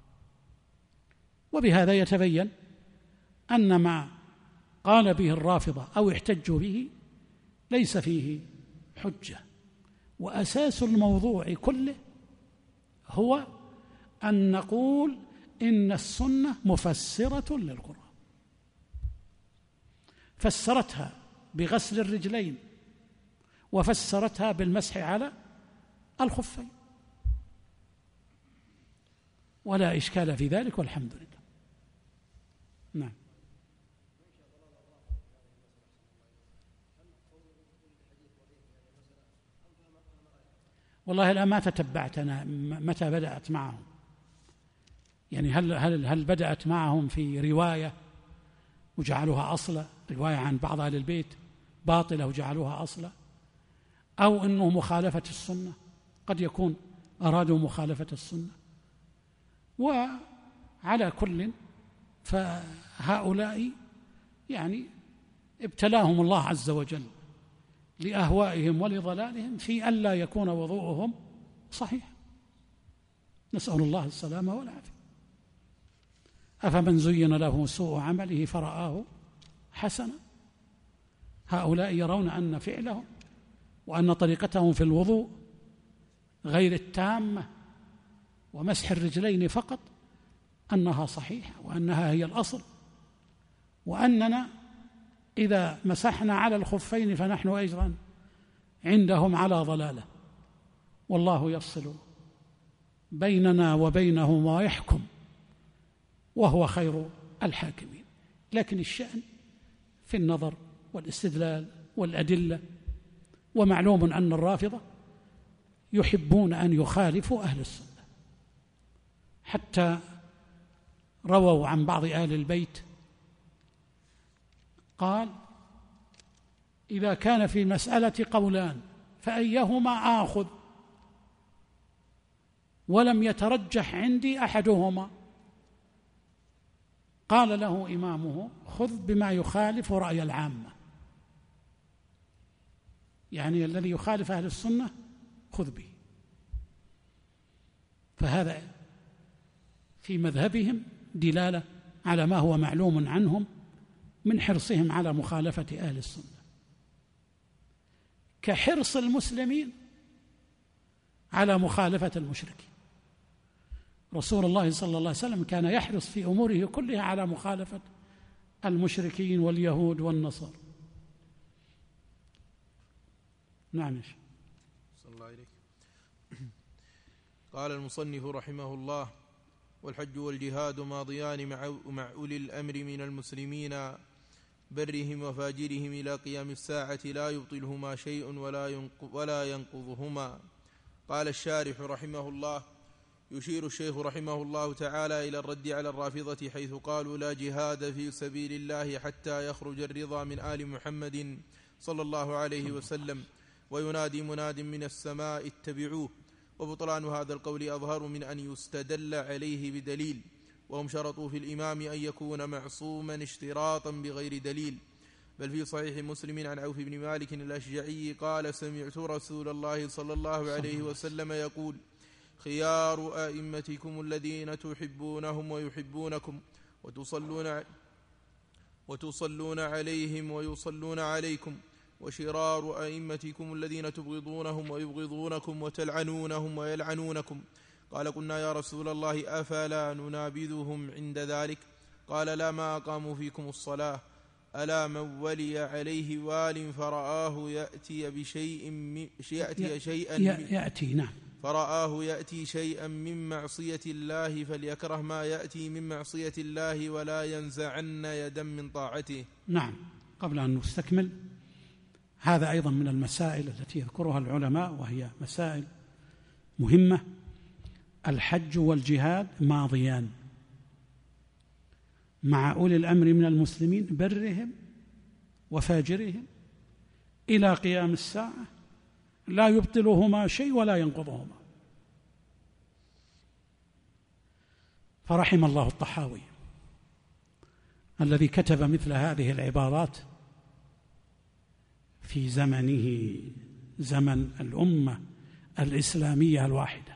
وبهذا يتبين أن ما قال به الرافضة أو احتجوا به ليس فيه حجة، وأساس الموضوع كله هو أن نقول إن السنة مفسرة للقرآن، فسرتها بغسل الرجلين وفسرتها بالمسح على الخفين، ولا إشكال في ذلك والحمد لله. نعم. والله الآن ما تتبعت أنا متى بدأت معهم، يعني هل بدأت معهم في رواية وجعلوها أصلا، رواية عن بعض أهل البيت باطلة وجعلوها أصلا، أو أنه مخالفة السنة، قد يكون أرادوا مخالفة السنة. وعلى كل فهؤلاء يعني ابتلاهم الله عز وجل لأهوائهم ولضلالهم في ألا يكون وضوءهم صحيح، نسأل الله السلامة والعافية. أفمن زين له سوء عمله فرآه حسنا، هؤلاء يرون أن فعلهم وأن طريقتهم في الوضوء غير التامة ومسح الرجلين فقط أنها صحيحة وأنها هي الأصل، وأننا إذا مسحنا على الخفين فنحن أيضا عندهم على ضلالة، والله يفصل بيننا وبينهم ويحكم وهو خير الحاكمين. لكن الشأن في النظر والاستدلال والأدلة، ومعلوم أن الرافضة يحبون أن يخالفوا أهل السنة، حتى رووا عن بعض أهل البيت قال: إذا كان في المسألة قولان فأيهما آخذ، ولم يترجح عندي أحدهما، قال له إمامه: خذ بما يخالف رأي العامة، يعني الذي يخالف أهل السنة خذ به. فهذا في مذهبهم دلالة على ما هو معلوم عنهم من حرصهم على مخالفة أهل السنة، كحرص المسلمين على مخالفة المشركين. رسول الله صلى الله عليه وسلم كان يحرص في أموره كلها على مخالفة المشركين واليهود والنصارى. نعم. صلى الله عليك. قال المصنف رحمه الله: والحج والجهاد ماضيان مع أولي الأمر من المسلمين برهم وفاجرهم إلى قيام الساعة لا يبطلهما شيء ولا ينقضهما. قال الشارح رحمه الله: يشير الشيخ رحمه الله تعالى إلى الرد على الرافضة حيث قالوا لا جهاد في سبيل الله حتى يخرج الرضا من آل محمد صلى الله عليه وسلم، وينادي مناد من السماء اتبعوه. وبطلان هذا القول أظهر من أن يستدل عليه بدليل، وهم شرطوا في الإمام أن يكون معصوما اشتراطا بغير دليل. بل في صحيح مسلم عن عوف بن مالك الأشجعي قال: سمعت رسول الله صلى الله عليه وسلم يقول: خيار أئمتكم الذين تحبونهم ويحبونكم وتصلون عليهم ويصلون عليكم، وشرار أئمتكم الذين تبغضونهم ويبغضونكم وتلعنونهم ويلعنونكم. قال: قلنا يا رسول الله أفلا ننابذهم عند ذلك؟ قال: لا، ما أقاموا فيكم الصلاة. ألا من ولي عليه وال فرآه يأتي شيئا من معصية الله فليكره ما يأتي من معصية الله ولا ينزعن يدا من طاعته. نعم. قبل أن نستكمل، هذا أيضا من المسائل التي يذكرها العلماء وهي مسائل مهمة. الحج والجهاد ماضيان مع أولي الأمر من المسلمين برهم وفاجرهم إلى قيام الساعة لا يبطلهما شيء ولا ينقضهما. فرحم الله الطحاوي الذي كتب مثل هذه العبارات في زمنه، زمن الأمة الإسلامية الواحدة.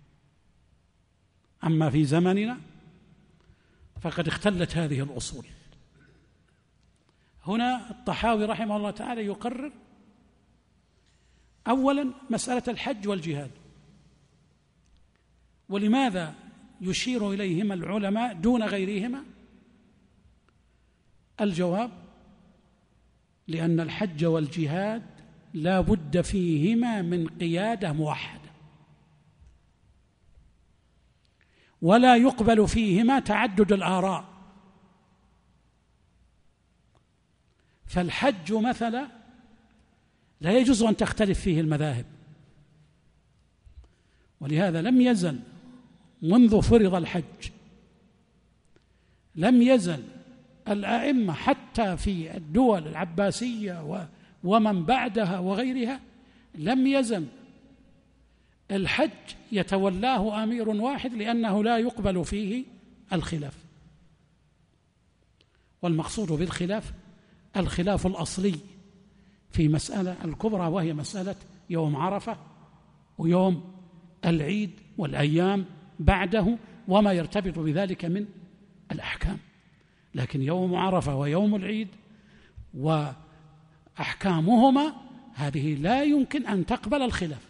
أما في زمننا فقد اختلت هذه الأصول. هنا الطحاوي رحمه الله تعالى يقرر أولا مسألة الحج والجهاد. ولماذا يشير إليهما العلماء دون غيرهما؟ الجواب: لأن الحج والجهاد لا بد فيهما من قيادة موحدة، ولا يقبل فيهما تعدد الآراء. فالحج مثلا لا يجوز أن تختلف فيه المذاهب، ولهذا لم يزل منذ فرض الحج لم يزل الأئمة حتى في الدول العباسية ومن بعدها وغيرها لم يزل الحج يتولاه أمير واحد، لأنه لا يقبل فيه الخلاف. والمقصود بالخلاف الخلاف الأصلي في مسألة الكبرى، وهي مسألة يوم عرفة ويوم العيد والأيام بعده وما يرتبط بذلك من الأحكام. لكن يوم عرفة ويوم العيد وأحكامهما هذه لا يمكن أن تقبل الخلاف.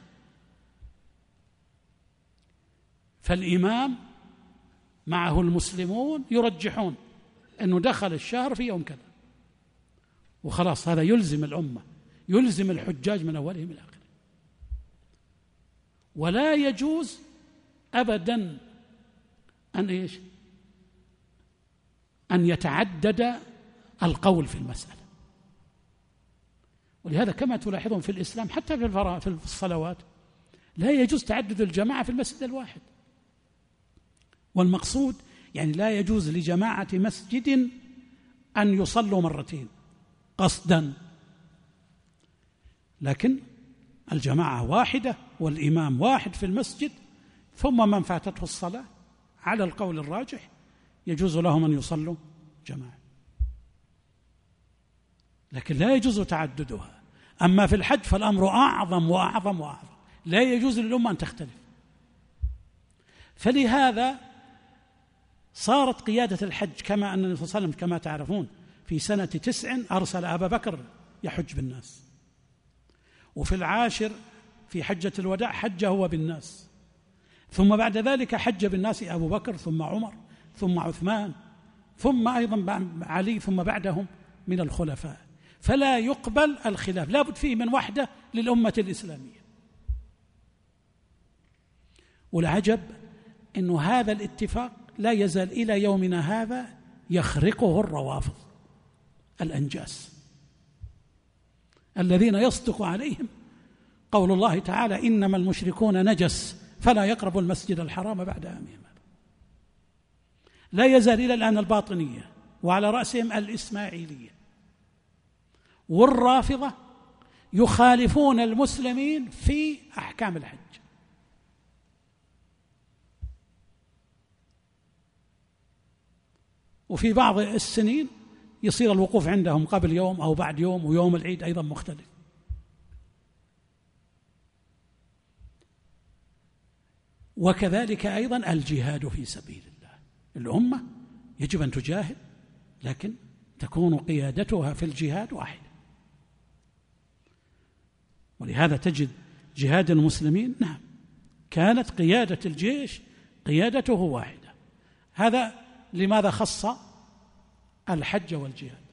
فالإمام معه المسلمون يرجحون أنه دخل الشهر في يوم كذا وخلاص، هذا يلزم الأمة، يلزم الحجاج من أولهم إلى آخره. ولا يجوز أبدا أن يتعدد القول في المسألة. ولهذا كما تلاحظون في الإسلام حتى في الصلوات لا يجوز تعدد الجماعة في المسجد الواحد. والمقصود يعني لا يجوز لجماعة مسجد أن يصلوا مرتين قصدا، لكن الجماعة واحدة والإمام واحد في المسجد، ثم من فاتته الصلاة على القول الراجح يجوز لهم أن يصلوا جماعة، لكن لا يجوز تعددها. أما في الحج فالأمر أعظم وأعظم وأعظم، لا يجوز للأمة أن تختلف. فلهذا صارت قيادة الحج كما أن النبي صلى الله عليه وسلم كما تعرفون في سنة 9 أرسل أبا بكر يحج بالناس، وفي 10 في حجة الوداع حج هو بالناس، ثم بعد ذلك حج بالناس أبو بكر ثم عمر ثم عثمان ثم أيضا علي ثم بعدهم من الخلفاء. فلا يقبل الخلاف، لا بد فيه من وحدة للأمة الإسلامية. والعجب أن هذا الاتفاق لا يزال إلى يومنا هذا يخرقه الروافض الأنجاس الذين يصدق عليهم قول الله تعالى إنما المشركون نجس فلا يقربوا المسجد الحرام بعد عامهم. لا يزال إلى الآن الباطنية وعلى رأسهم الإسماعيلية والرافضة يخالفون المسلمين في أحكام الحج. وفي بعض السنين يصير الوقوف عندهم قبل يوم أو بعد يوم، ويوم العيد أيضا مختلف. وكذلك أيضا الجهاد في سبيل الله. الأمة يجب أن تجاهد، لكن تكون قيادتها في الجهاد واحدة. ولهذا تجد جهاد المسلمين نعم كانت قيادة الجيش قيادته واحدة. هذا لماذا خص الحج والجهاد؟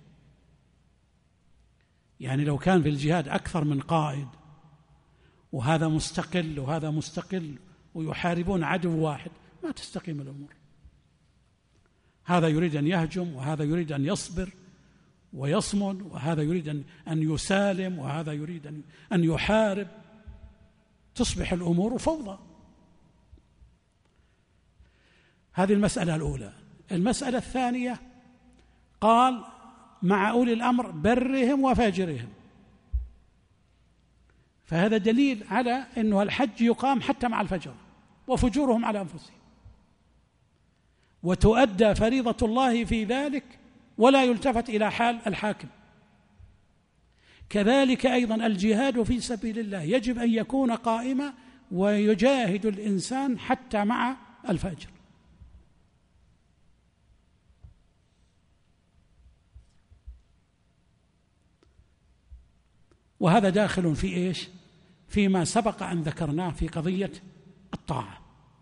يعني لو كان في الجهاد أكثر من قائد وهذا مستقل وهذا مستقل ويحاربون عدو واحد ما تستقيم الأمور. هذا يريد أن يهجم وهذا يريد أن يصبر ويصمد، وهذا يريد أن يسالم وهذا يريد أن يحارب، تصبح الأمور فوضى. هذه المسألة الأولى. المسألة الثانية قال مع أولي الأمر برهم وفاجرهم، فهذا دليل على أنه الحج يقام حتى مع الفجر وفجورهم على أنفسهم، وتؤدى فريضة الله في ذلك ولا يلتفت إلى حال الحاكم. كذلك أيضا الجهاد في سبيل الله يجب أن يكون قائما ويجاهد الإنسان حتى مع الفجر. وهذا داخل في إيش؟ فيما سبق أن ذكرناه في قضية الطاعة،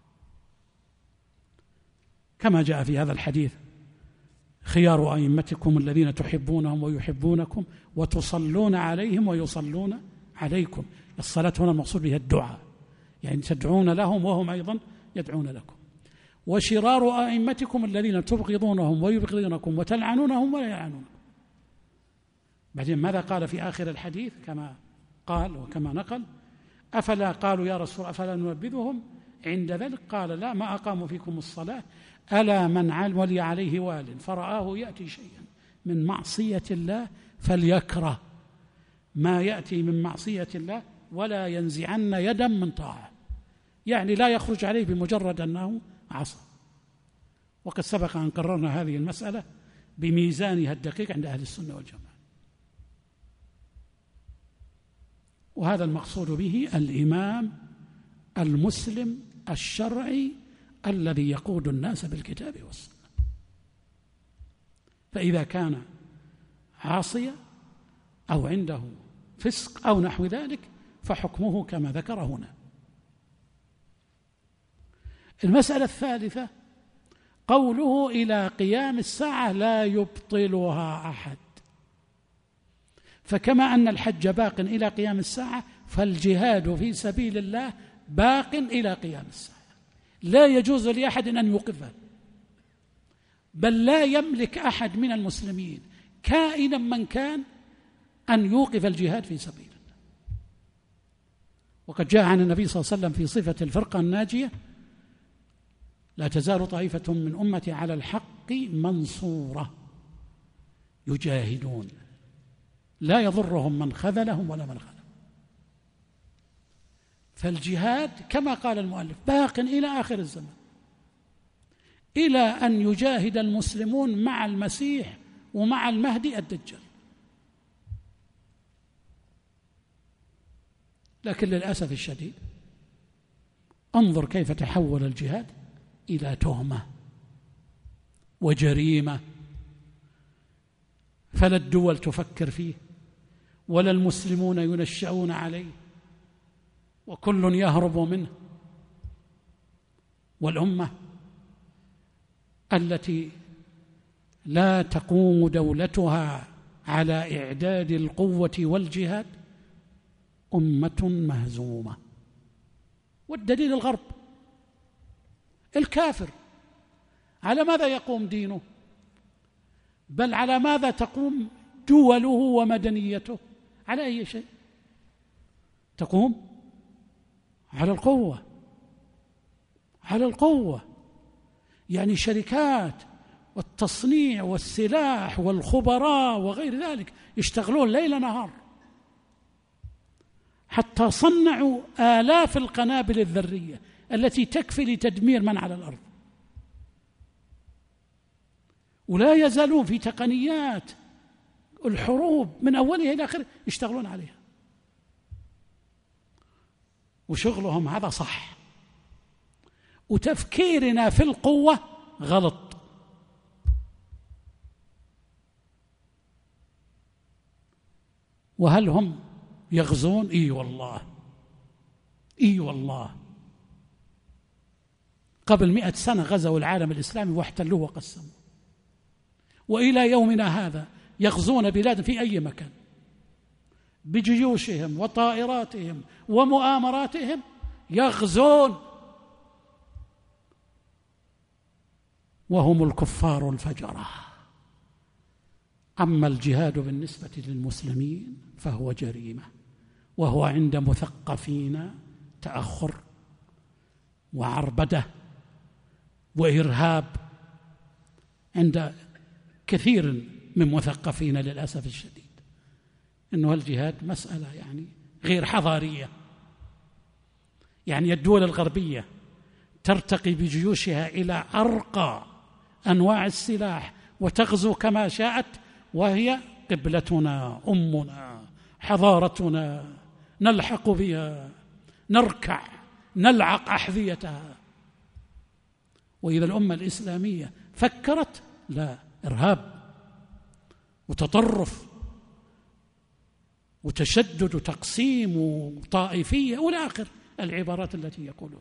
كما جاء في هذا الحديث خيار أئمتكم الذين تحبونهم ويحبونكم وتصلون عليهم ويصلون عليكم. الصلاة هنا المقصود بها الدعاء، يعني تدعون لهم وهم أيضا يدعون لكم. وشرار أئمتكم الذين تبغضونهم ويبغضونكم وتلعنونهم ولا يلعنونكم. بعدين ماذا قال في آخر الحديث كما قال وكما نقل؟ أفلا قالوا يا رسول أفلا ننبذهم عند ذلك؟ قال لا ما أقاموا فيكم الصلاة ألا من ولي عليه وال فرآه يأتي شيئا من معصية الله فليكره ما يأتي من معصية الله ولا ينزعن يدا من طاعة، يعني لا يخرج عليه بمجرد أنه عصى. وقد سبق أن قررنا هذه المسألة بميزانها الدقيق عند أهل السنة والجماعة. وهذا المقصود به الإمام المسلم الشرعي الذي يقود الناس بالكتاب والسنة. فإذا كان عاصيا أو عنده فسق أو نحو ذلك فحكمه كما ذكر هنا. المسألة الثالثة قوله إلى قيام الساعة لا يبطلها أحد. فكما أن الحج باق إلى قيام الساعة فالجهاد في سبيل الله باق إلى قيام الساعة، لا يجوز لأحد أن يوقفه، بل لا يملك أحد من المسلمين كائنا من كان أن يوقف الجهاد في سبيل الله. وقد جاء عن النبي صلى الله عليه وسلم في صفة الفرقة الناجية لا تزال طائفة من أمتي على الحق منصورة يجاهدون لا يضرهم من خذلهم ولا من خذلهم. فالجهاد كما قال المؤلف باق إلى آخر الزمان، إلى أن يجاهد المسلمون مع المسيح ومع المهدي الدجال. لكن للأسف الشديد انظر كيف تحول الجهاد إلى تهمة وجريمة، فلا الدول تفكر فيه ولا المسلمون ينشأون عليه، وكل يهرب منه. والأمة التي لا تقوم دولتها على إعداد القوة والجهاد أمة مهزومة. والدليل الغرب، الكافر على ماذا يقوم دينه؟ بل على ماذا تقوم دوله ومدنيته؟ على أي شيء تقوم؟ على القوة، على القوة. يعني شركات والتصنيع والسلاح والخبراء وغير ذلك يشتغلون ليل نهار حتى صنعوا آلاف القنابل الذرية التي تكفي لتدمير من على الأرض، ولا يزالون في تقنيات الحروب من أولها إلى آخره يشتغلون عليها، وشغلهم هذا صح، وتفكيرنا في القوة غلط. وهل هم يغزون؟ إي والله، إي والله. قبل 100 سنة غزوا العالم الإسلامي واحتلوه وقسموه، وإلى يومنا هذا يغزون بلاد في أي مكان بجيوشهم وطائراتهم ومؤامراتهم، يغزون وهم الكفار الفجرة. أما الجهاد بالنسبة للمسلمين فهو جريمة، وهو عند مثقفين تأخر وعربدة وإرهاب، عند كثير من مثقفين للأسف الشديد، إنه الجهاد مسألة يعني غير حضارية. يعني الدول الغربية ترتقي بجيوشها إلى أرقى أنواع السلاح وتغزو كما شاءت، وهي قبلتنا، أمنا، حضارتنا، نلحق بها، نركع، نلعق أحذيتها. وإذا الأمة الإسلامية فكرت، لا، إرهاب وتطرف وتشدد وتقسيم وطائفية وإلى آخر العبارات التي يقولون.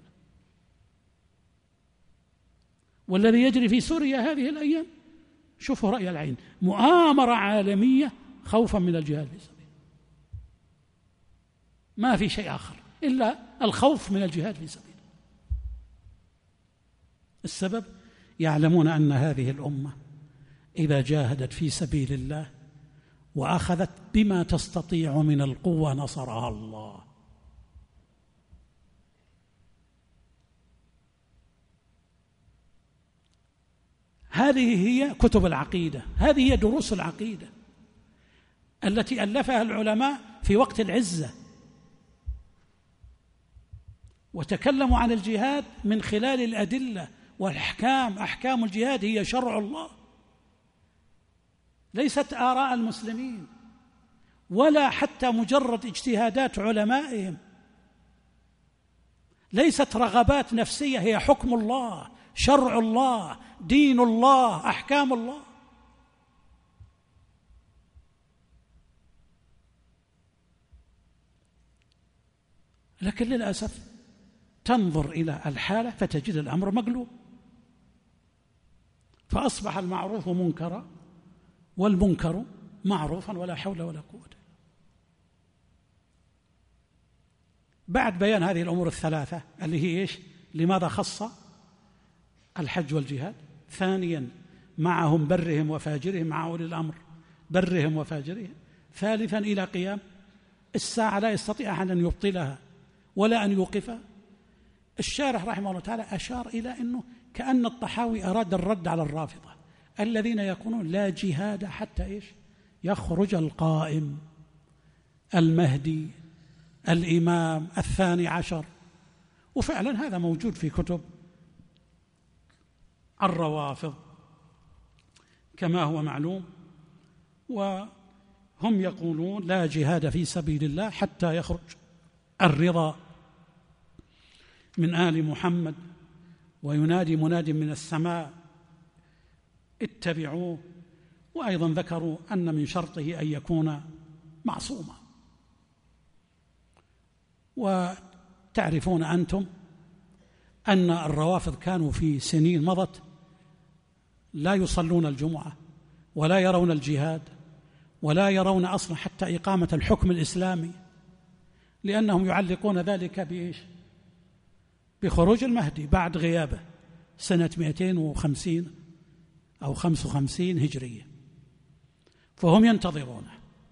والذي يجري في سوريا هذه الأيام شوفوا رأي العين، مؤامرة عالمية خوفا من الجهاد في سبيل، ما في شيء آخر إلا الخوف من الجهاد في سبيل. السبب يعلمون أن هذه الأمة إذا جاهدت في سبيل الله وأخذت بما تستطيع من القوة نصرها الله. هذه هي كتب العقيدة، هذه هي دروس العقيدة التي ألفها العلماء في وقت العزة، وتكلموا عن الجهاد من خلال الأدلة والأحكام. أحكام الجهاد هي شرع الله، ليست آراء المسلمين ولا حتى مجرد اجتهادات علمائهم، ليست رغبات نفسية، هي حكم الله، شرع الله، دين الله، أحكام الله. لكن للأسف تنظر إلى الحالة فتجد الأمر مقلوب، فأصبح المعروف منكرا والمنكر معروفا، ولا حول ولا قوة. بعد بيان هذه الأمور الثلاثة اللي هي إيش؟ لماذا خص الحج والجهاد؟ ثانيا معهم برهم وفاجرهم، مع أولي الأمر برهم وفاجرهم. ثالثا إلى قيام الساعة لا يستطيع أحد أن يبطلها ولا أن يوقفها. الشارح رحمه الله تعالى أشار إلى أنه كأن الطحاوي أراد الرد على الرافضة الذين يقولون لا جهاد حتى إيش؟ يخرج القائم المهدي الإمام الثاني عشر. وفعلا هذا موجود في كتب الروافض كما هو معلوم، وهم يقولون لا جهاد في سبيل الله حتى يخرج الرضا من آل محمد وينادي مناد من السماء اتبعوه. وأيضا ذكروا أن من شرطه أن يكون معصوما. وتعرفون أنتم أن الروافض كانوا في سنين مضت لا يصلون الجمعة ولا يرون الجهاد ولا يرون أصلا حتى إقامة الحكم الإسلامي، لأنهم يعلقون ذلك بإيش؟ بخروج المهدي بعد غيابه سنة 250 أو 55 هجرية، فهم ينتظرونه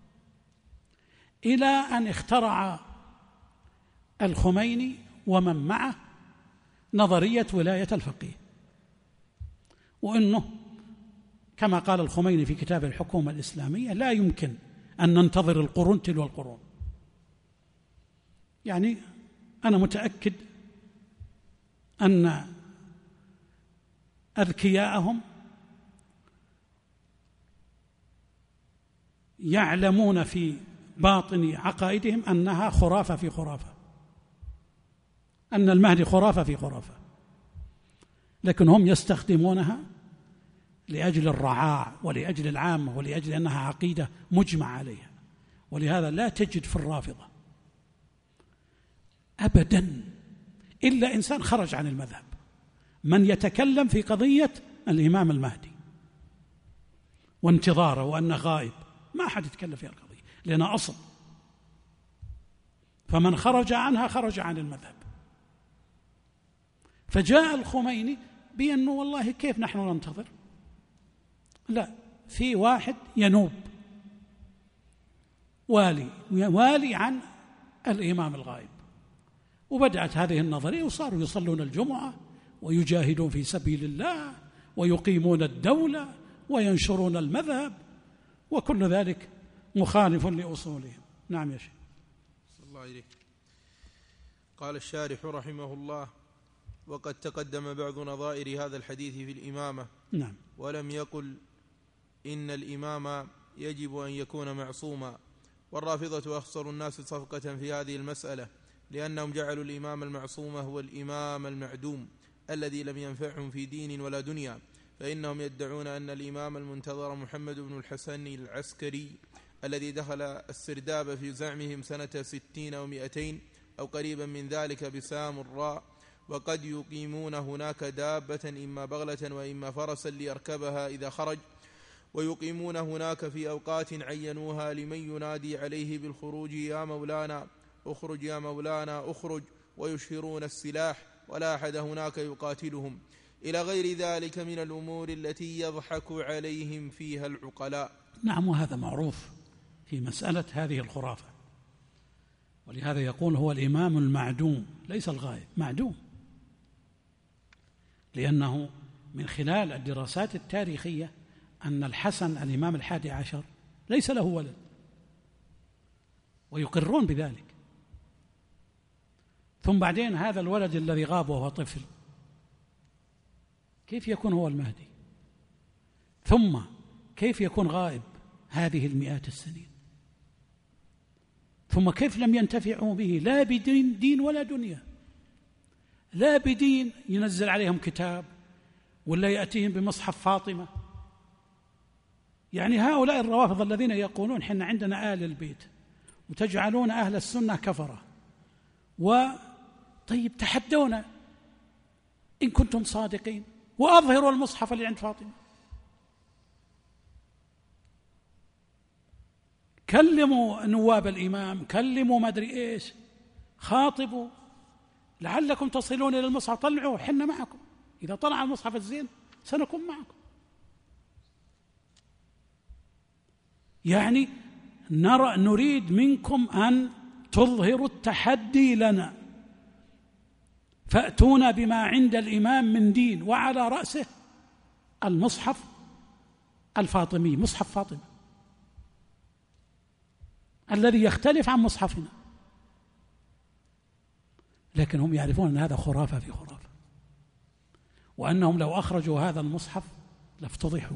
إلى أن اخترع الخميني ومن معه نظرية ولاية الفقيه، وإنه كما قال الخميني في كتاب الحكومة الإسلامية لا يمكن أن ننتظر القرون تلو القرون. يعني أنا متأكد أن أذكياءهم يعلمون في باطن عقائدهم أنها خرافة في خرافة، أن المهدي خرافة في خرافة، لكن هم يستخدمونها لأجل الرعاع ولأجل العامة ولأجل أنها عقيدة مجمع عليها. ولهذا لا تجد في الرافضة أبدا إلا إنسان خرج عن المذهب من يتكلم في قضية الإمام المهدي وانتظاره وأنه غائب، ما أحد يتكلم في القضية لأنها أصل، فمن خرج عنها خرج عن المذهب. فجاء الخميني بأنه والله كيف نحن ننتظر؟ لا، في واحد ينوب والي عن الإمام الغائب، وبدأت هذه النظرية وصاروا يصلون الجمعة ويجاهدون في سبيل الله ويقيمون الدولة وينشرون المذهب، وكل ذلك مخالف لأصولهم. نعم يا شيخ. صلى الله عليه. قال الشارح رحمه الله: وقد تقدم بعض نظائر هذا الحديث في الإمامة. نعم. ولم يقل إن الإمام يجب أن يكون معصوما، والرافضة أخسر الناس صفقة في هذه المسألة، لأنهم جعلوا الإمام المعصوم هو الإمام المعدوم الذي لم ينفعهم في دين ولا دنيا، فإنهم يدعون أن الإمام المنتظر محمد بن الحسن العسكري الذي دخل السرداب في زعمهم سنة 60 أو 200 أو قريبا من ذلك بسام الراء، وقد يقيمون هناك دابة إما بغلة وإما فرسا ليركبها إذا خرج، ويقيمون هناك في أوقات عينوها لمن ينادي عليه بالخروج: يا مولانا اخرج يا مولانا اخرج، ويشهرون السلاح ولا أحد هناك يقاتلهم، إلى غير ذلك من الأمور التي يضحك عليهم فيها العقلاء. نعم، وهذا معروف في مسألة هذه الخرافة، ولهذا يقول هو الإمام المعدوم ليس الغائب، معدوم، لأنه من خلال الدراسات التاريخية أن الحسن الإمام 11 ليس له ولد، ويقرون بذلك. ثم بعدين هذا الولد الذي غاب وهو طفل كيف يكون هو المهدي؟ ثم كيف يكون غائب هذه المئات السنين؟ ثم كيف لم ينتفعوا به لا بدين ولا دنيا، لا بدين ينزل عليهم كتاب ولا يأتيهم بمصحف فاطمة. يعني هؤلاء الروافض الذين يقولون حنا عندنا آل البيت وتجعلون أهل السنة كفرة، طيب تحدونا إن كنتم صادقين وأظهروا المصحف اللي عند فاطمة، كلموا نواب الإمام، كلموا ما أدري إيش، خاطبوا لعلكم تصلون إلى المصحف، طلعوا حنا معكم، إذا طلع المصحف الزين سنكون معكم. يعني نريد منكم أن تظهروا التحدي لنا، فأتونا بما عند الإمام من دين، وعلى رأسه المصحف الفاطمي، مصحف فاطمة الذي يختلف عن مصحفنا، لكن هم يعرفون أن هذا خرافة في خرافة، وأنهم لو أخرجوا هذا المصحف لافتضحوا.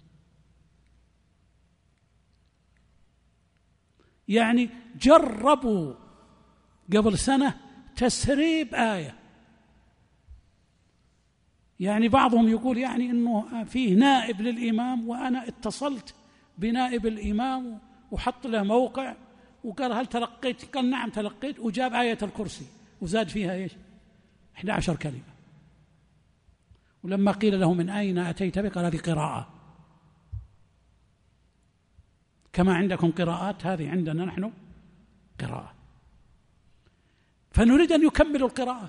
يعني جربوا قبل سنة تسريب آية يعني بعضهم يقول يعني أنه فيه نائب للإمام، وأنا اتصلت بنائب الإمام وحط له موقع وقال هل تلقيت؟ قال نعم تلقيت، وجاب آية الكرسي وزاد فيها 11 كلمة. ولما قيل له من أين أتيت به قال هذه قراءة، كما عندكم قراءات هذه عندنا نحن قراءة. فنريد أن يكملوا القراءة،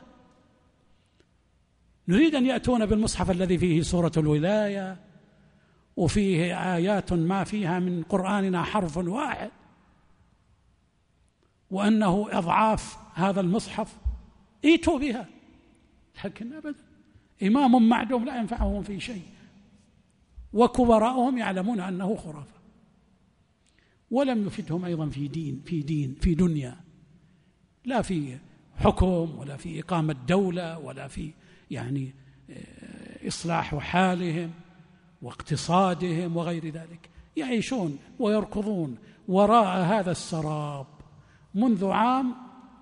نريد أن يأتون بالمصحف الذي فيه سورة الولاية وفيه آيات ما فيها من قرآننا حرف واحد، وأنه أضعاف هذا المصحف، ائتوا بها. لكن أبدا، إمام معدوم لا ينفعهم في شيء، وكبراءهم يعلمون أنه خرافة، ولم يفدهم أيضا في دنيا، لا في حكم ولا في إقامة دولة ولا في يعني إصلاح حالهم واقتصادهم وغير ذلك. يعيشون ويركضون وراء هذا السراب منذ عام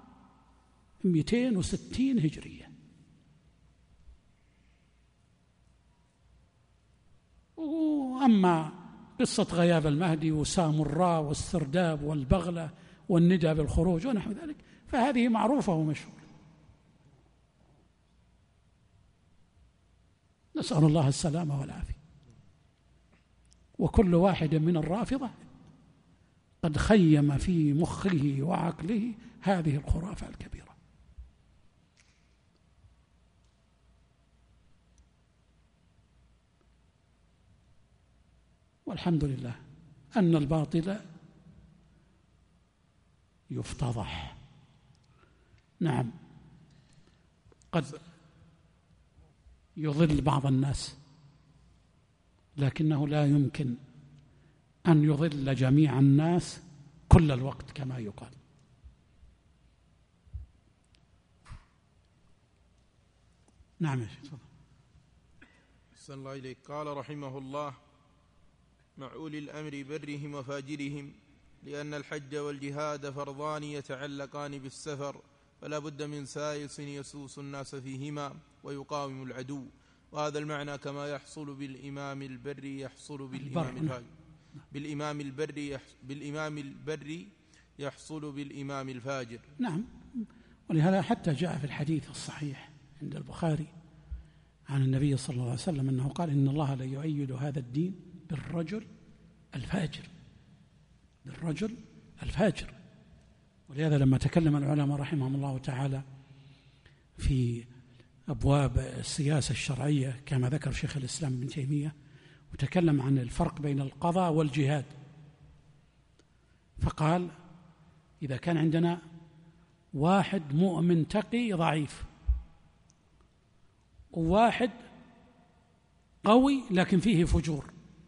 260 هجرية. وأما قصة غياب المهدي وسامراء والسرداب والبغلة والندى بالخروج ونحو ذلك فهذه معروفة ومشهورة. نسأل الله السلامة والعافية. وكل واحد من الرافضة قد خيم في مخه وعقله هذه الخرافة الكبيرة. والحمد لله أن الباطل يفتضح. نعم، قد يضل بعض الناس، لكنه لا يمكن أن يضل جميع الناس كل الوقت كما يقال. نعم يا شيخ. أحسن الله إليك. قال رحمه الله: مع أولي الأمر برهم وفاجرهم، لأن الحج والجهاد فرضان يتعلقان بالسفر، فلا بد من سائس يسوس الناس فيهما ويقاوم العدو. وهذا المعنى كما يحصل بالإمام البر يحصل بالإمام الفاجر، بالإمام البر يحصل بالإمام الفاجر. نعم، ولهذا حتى جاء في الحديث الصحيح عند البخاري عن النبي صلى الله عليه وسلم أنه قال: إن الله لا يؤيد هذا الدين بالرجل الفاجر، بالرجل الفاجر. ولهذا لما تكلم العلماء رحمهم الله تعالى في أبواب السياسة الشرعية كما ذكر شيخ الإسلام ابن تيمية، وتكلم عن الفرق بين القضاء والجهاد، فقال: إذا كان عندنا واحد مؤمن تقي ضعيف وواحد قوي لكن فيه فجور،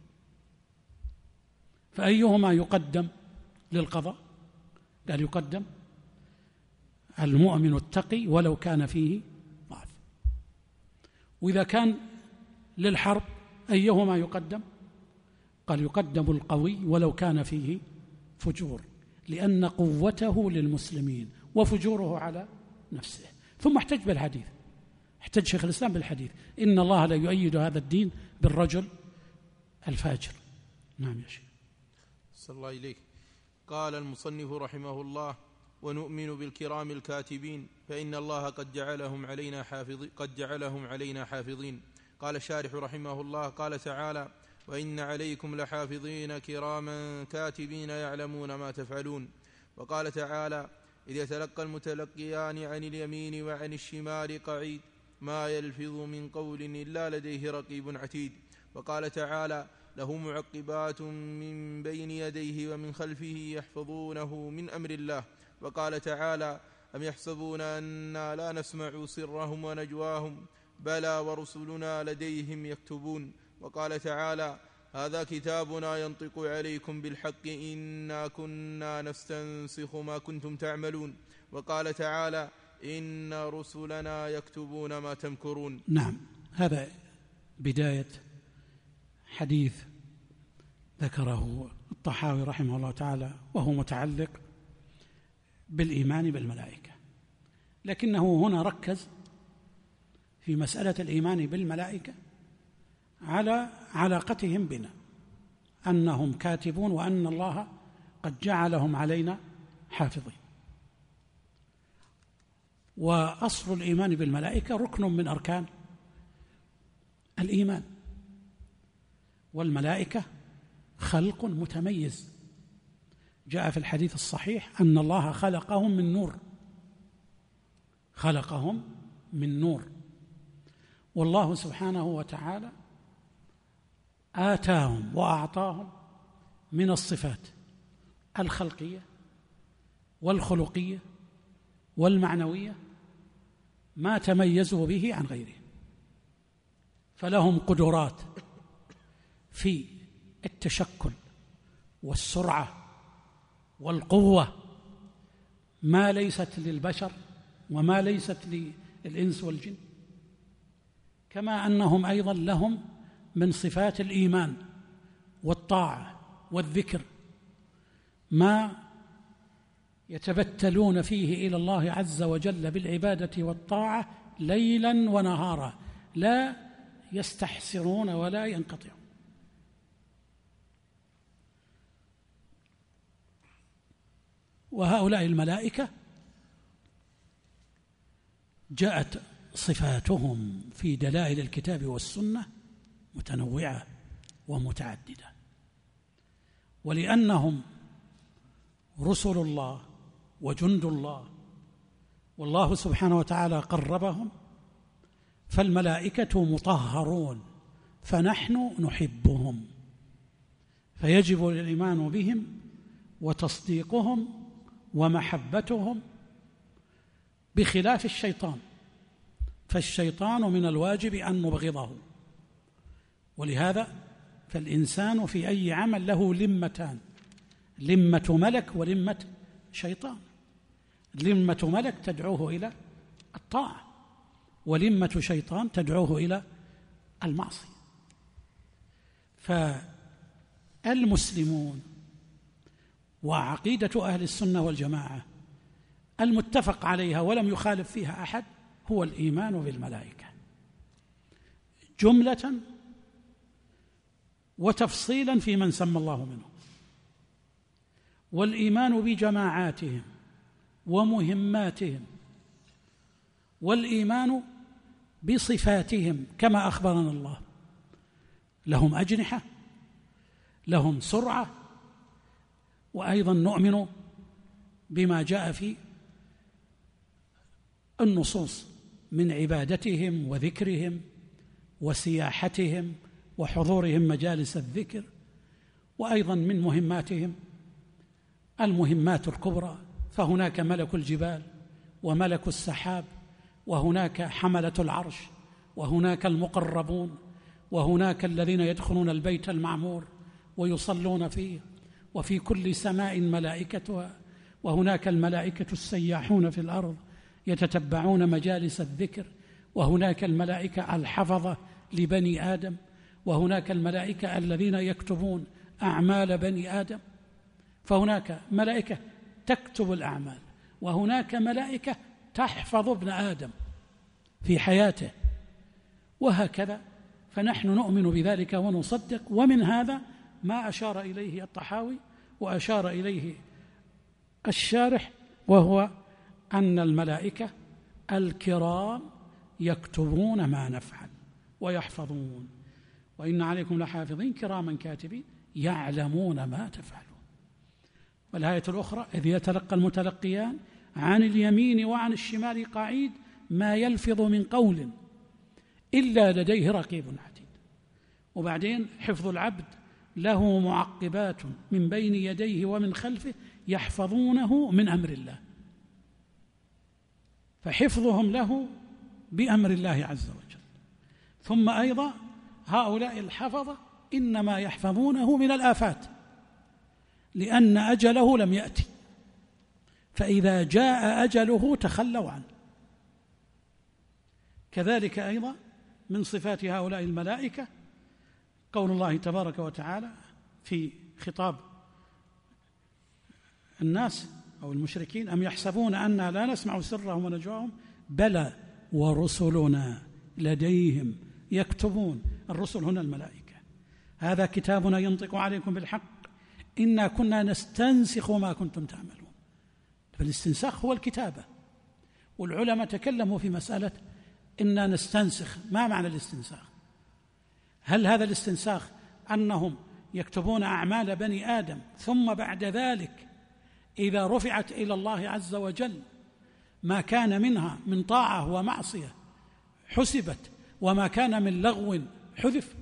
فأيهما يقدم للقضاء؟ قال: يقدم المؤمن التقي ولو كان فيه ضعف. وإذا كان للحرب أيهما يقدم؟ قال: يقدم القوي ولو كان فيه فجور، لأن قوته للمسلمين وفجوره على نفسه. ثم احتج بالحديث، احتج شيخ الإسلام بالحديث: إن الله لا يؤيد هذا الدين بالرجل الفاجر. نعم يا شيخ. صلى الله إليك. قال المصنف رحمه الله: ونؤمن بالكرام الكاتبين، فإن الله قد جعلهم علينا حافظين. قال الشارح رحمه الله: قال تعالى: وإن عليكم لحافظين كراما كاتبين يعلمون ما تفعلون. وقال تعالى: إذ يتلقى المتلقيان عن اليمين وعن الشمال قعيد، ما يلفظ من قول إلا لديه رقيب عتيد. وقال تعالى: له معقبات من بين يديه ومن خلفه يحفظونه من أمر الله. وقال تعالى: أم يحسبون أنا لا نسمع سرهم ونجواهم، بلى ورسلنا لديهم يكتبون. وقال تعالى: هذا كتابنا ينطق عليكم بالحق إنا كنا نستنسخ ما كنتم تعملون. وقال تعالى: إن رسلنا يكتبون ما تمكرون. نعم، هذا بداية حديث ذكره الطحاوي رحمه الله تعالى، وهو متعلق بالإيمان بالملائكة، لكنه هنا ركز في مسألة الإيمان بالملائكة على علاقتهم بنا، أنهم كاتبون وأن الله قد جعلهم علينا حافظين. وأصل الإيمان بالملائكة ركن من أركان الإيمان، والملائكة خلق متميز، جاء في الحديث الصحيح أن الله خلقهم من نور، خلقهم من نور. والله سبحانه وتعالى آتاهم وأعطاهم من الصفات الخلقية والخلقية والمعنوية ما تميزوا به عن غيرهم، فلهم قدرات في التشكل والسرعة والقوة ما ليست للبشر وما ليست للإنس والجن، كما أنهم أيضا لهم من صفات الإيمان والطاعة والذكر ما يتبتلون فيه إلى الله عز وجل بالعبادة والطاعة ليلا ونهارا، لا يستحسرون ولا ينقطعون. وهؤلاء الملائكة جاءت صفاتهم في دلائل الكتاب والسنة متنوعة ومتعددة، ولأنهم رسل الله وجند الله والله سبحانه وتعالى قربهم، فالملائكة مطهرون، فنحن نحبهم، فيجب الإيمان بهم وتصديقهم ومحبتهم، بخلاف الشيطان، فالشيطان من الواجب أن نبغضه. ولهذا فالإنسان في أي عمل له لمتان، لمة ملك ولمة شيطان. لمة ملك تدعوه إلى الطاعة، ولمة شيطان تدعوه إلى المعصية. فالمسلمون وعقيدة أهل السنة والجماعة المتفق عليها ولم يخالف فيها أحد هو الإيمان بالملائكة جملة وتفصيلا في من سمى الله منه، والإيمان بجماعاتهم ومهماتهم، والإيمان بصفاتهم كما أخبرنا الله، لهم أجنحة، لهم سرعة، وأيضا نؤمن بما جاء في النصوص من عبادتهم وذكرهم وسياحتهم وحضورهم مجالس الذكر، وأيضا من مهماتهم المهمات الكبرى، فهناك ملك الجبال وملك السحاب، وهناك حملة العرش، وهناك المقربون، وهناك الذين يدخلون البيت المعمور ويصلون فيه، وفي كل سماء ملائكتها، وهناك الملائكة السياحون في الأرض يتتبعون مجالس الذكر، وهناك الملائكة الحفظة لبني آدم، وهناك الملائكة الذين يكتبون أعمال بني آدم. فهناك ملائكة تكتب الأعمال، وهناك ملائكة تحفظ ابن آدم في حياته، وهكذا. فنحن نؤمن بذلك ونصدق. ومن هذا ما أشار إليه الطحاوي وأشار إليه الشارح، وهو أن الملائكة الكرام يكتبون ما نفعل ويحفظون، وإن عليكم لحافظين كراما كاتبين يعلمون ما تفعلون. والآية الأخرى إذ يتلقى المتلقيان عن اليمين وعن الشمال قعيد ما يلفظ من قول إلا لديه رقيب عتيد. وبعدين حفظ العبد له معقبات من بين يديه ومن خلفه يحفظونه من أمر الله، فحفظهم له بأمر الله عز وجل. ثم أيضا هؤلاء الحفظة إنما يحفظونه من الآفات، لأن أجله لم يأتي، فإذا جاء أجله تخلوا عنه. كذلك أيضا من صفات هؤلاء الملائكة قول الله تبارك وتعالى في خطاب الناس أو المشركين أم يحسبون أننا لا نسمع سرهم ونجواهم بلى ورسلنا لديهم يكتبون. الرسل هنا الملائكة. هذا كتابنا ينطق عليكم بالحق إنا كنا نستنسخ ما كنتم تعملون. فالاستنساخ هو الكتابة، والعلماء تكلموا في مسألة إنا نستنسخ. ما معنى الاستنساخ؟ هل هذا الاستنساخ أنهم يكتبون أعمال بني آدم ثم بعد ذلك إذا رفعت إلى الله عز وجل ما كان منها من طاعة ومعصية حسبت وما كان من لغو حذف؟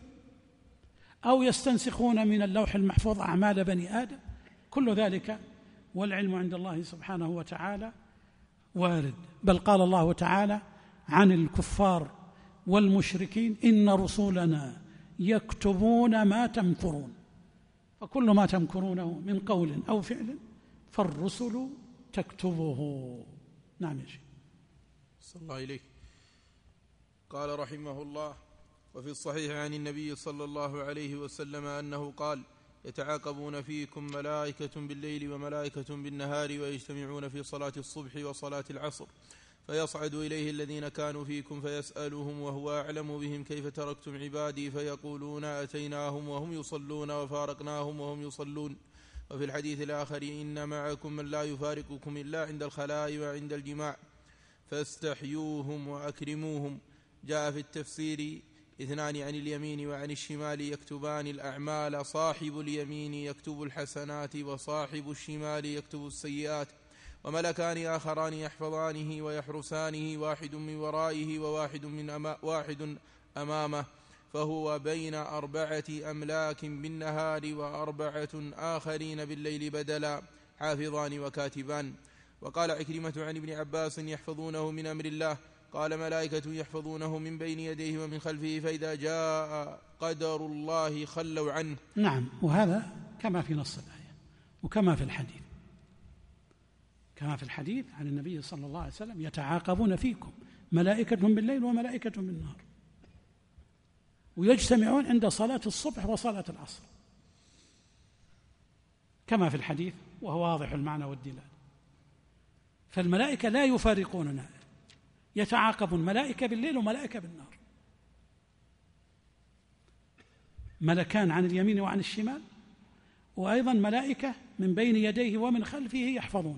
أو يستنسخون من اللوح المحفوظ أعمال بني آدم؟ كل ذلك والعلم عند الله سبحانه وتعالى وارد. بل قال الله تعالى عن الكفار والمشركين إن رسولنا يكتبون ما تمكرون. فكل ما تمكرونه من قول أو فعل فالرسل تكتبه. نعم يا شيخ. صلى الله عليه. قال رحمه الله: وفي الصحيح عن النبي صلى الله عليه وسلم أنه قال: يتعاقبون فيكم ملائكة بالليل وملائكة بالنهار ويجتمعون في صلاة الصبح وصلاة العصر، فيصعد إليه الذين كانوا فيكم فيسألهم وهو أعلم بهم كيف تركتم عبادي، فيقولون أتيناهم وهم يصلون وفارقناهم وهم يصلون. وفي الحديث الآخر: إن معكم من لا يفارقكم إلا عند الخلاء وعند الجماع فاستحيوهم وأكرموهم. جاء في التفسير: اثنان عن اليمين وعن الشمال يكتبان الأعمال، صاحب اليمين يكتب الحسنات وصاحب الشمال يكتب السيئات، وملكان آخران يحفظانه ويحرسانه، واحد من ورائه وواحد أمامه، فهو بين 4 أملاك بالنهار و4 آخرين بالليل بدلا، حافظان وكاتبان. وقال عكرمة عن ابن عباس: يحفظونه من أمر الله. قال: ملائكة يحفظونه من بين يديه ومن خلفه، فإذا جاء قدر الله خلوا عنه. نعم، وهذا كما في نص الآية وكما في الحديث، كما في الحديث عن النبي صلى الله عليه وسلم: يتعاقبون فيكم ملائكة بالليل وملائكة بالنهار، ويجتمعون عند صلاة الصبح وصلاة العصر، كما في الحديث، وهو واضح المعنى والدلالة. فالملائكة لا يفارقوننا، يتعاقبون، ملائكة بالليل وملائكة بالنهار، ملكان عن اليمين وعن الشمال، وأيضا ملائكة من بين يديه ومن خلفه يحفظونه،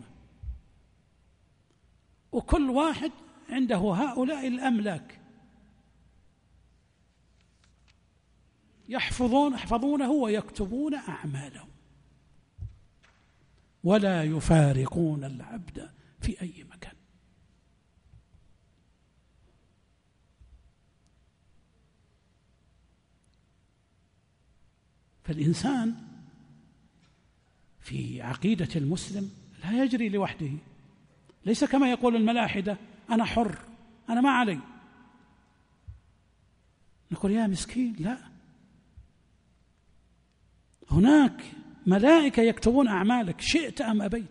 وكل واحد عنده هؤلاء الأملاك يحفظونه ويكتبون أعمالهم، ولا يفارقون العبد في أي مكان. فالإنسان في عقيدة المسلم لا يجري لوحده، ليس كما يقول الملاحدة: أنا حر، أنا ما علي. نقول: يا مسكين، لا، هناك ملائكة يكتبون أعمالك شئت أم أبيت.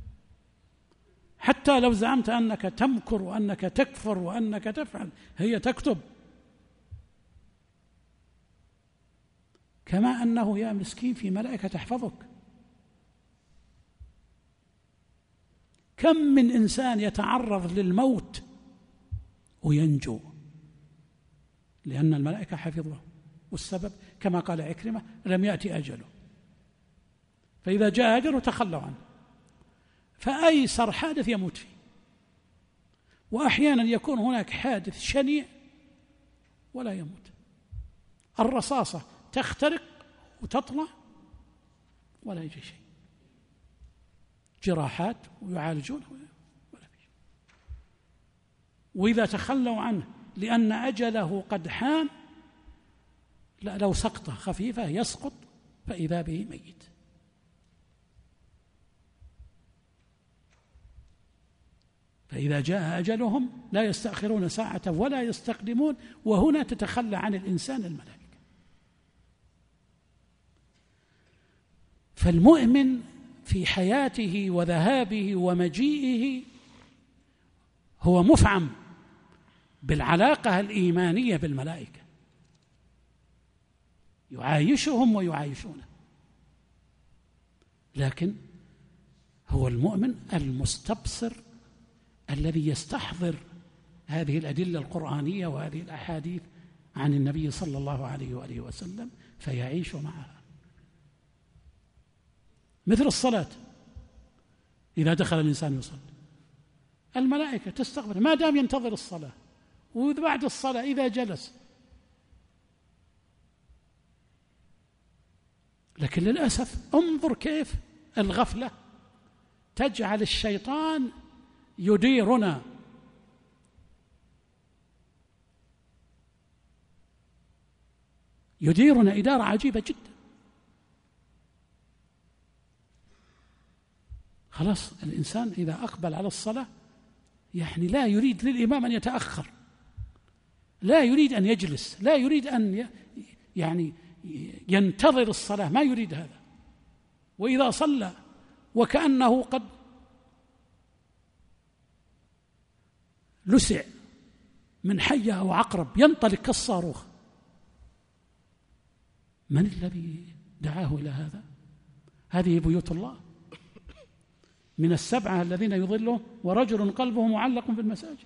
حتى لو زعمت أنك تمكر وأنك تكفر وأنك تفعل، هي تكتب. كما أنه يا مسكين في ملائكة تحفظك. كم من إنسان يتعرض للموت وينجو لأن الملائكة حفظه، والسبب كما قال عكرمة: لم يأتي أجله، فإذا جاء أجله تخلوا عنه. فأيسر حادث يموت فيه، وأحيانا يكون هناك حادث شنيع ولا يموت. الرصاصة تخترق وتطلع ولا يجي شيء، جراحات ويعالجون ولا شيء. وإذا تخلوا عنه لأن أجله قد حان، لا، لو سقطة خفيفة يسقط فإذا به ميت. فإذا جاء أجلهم لا يستأخرون ساعة ولا يستقدمون، وهنا تتخلى عن الإنسان الملائكة. فالمؤمن في حياته وذهابه ومجيئه هو مفعم بالعلاقة الإيمانية بالملائكة، يعايشهم ويعايشونه، لكن هو المؤمن المستبصر الذي يستحضر هذه الأدلة القرآنية وهذه الأحاديث عن النبي صلى الله عليه وآله وسلم فيعيش معها. مثل الصلاة، إذا دخل الإنسان يصلي الملائكة تستقبل ما دام ينتظر الصلاة، وبعد الصلاة إذا جلس. لكن للأسف انظر كيف الغفلة تجعل الشيطان يديرنا. يديرنا إدارة عجيبة جدا. خلاص الإنسان إذا أقبل على الصلاة يعني لا يريد للإمام أن يتأخر، لا يريد أن يجلس، لا يريد أن يعني ينتظر الصلاة، ما يريد هذا. وإذا صلى وكأنه قد لسع من حية أو عقرب ينطلق كالصاروخ. من الذي دعاه إلى هذا؟ هذه بيوت الله من السبعة الذين يظلهم ورجل قلبه معلق في المساجد.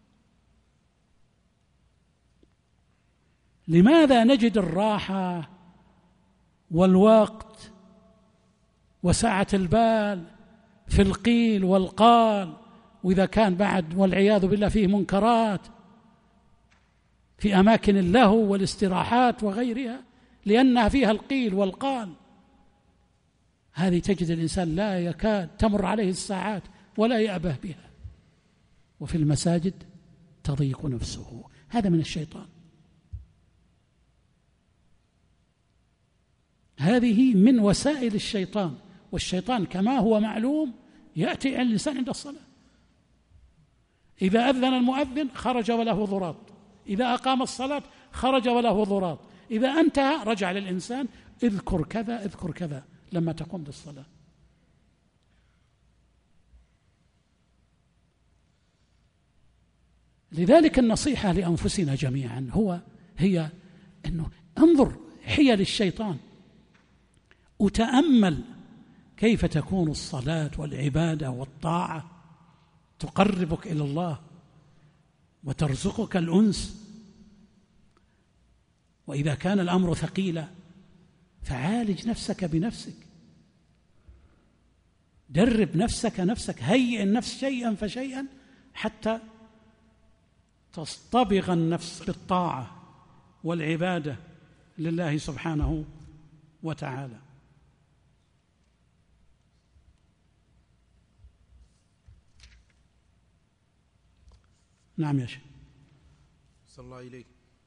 لماذا نجد الراحة والوقت وسعة البال في القيل والقال، وإذا كان بعد والعياذ بالله فيه منكرات في أماكن اللهو والاستراحات وغيرها، لأنها فيها القيل والقال، هذه تجد الإنسان لا يكاد تمر عليه الساعات ولا يأبه بها. وفي المساجد تضيق نفسه، هذا من الشيطان. هذه من وسائل الشيطان. والشيطان كما هو معلوم يأتي على الإنسان عند الصلاة. إذا أذن المؤذن خرج وله ضراط، إذا أقام الصلاة خرج وله ضراط، إذا انتهى رجع للإنسان اذكر كذا اذكر كذا لما تقوم بالصلاة. لذلك النصيحة لأنفسنا جميعا هي أنه انظر حيل الشيطان وتأمل كيف تكون الصلاة والعبادة والطاعة تقربك إلى الله وترزقك الأنس. وإذا كان الأمر ثقيلا فعالج نفسك بنفسك، درب نفسك، هيئ النفس شيئا فشيئا حتى تصطبغ النفس بالطاعة والعبادة لله سبحانه وتعالى. نعم يا شيخ. صلى الله إليك.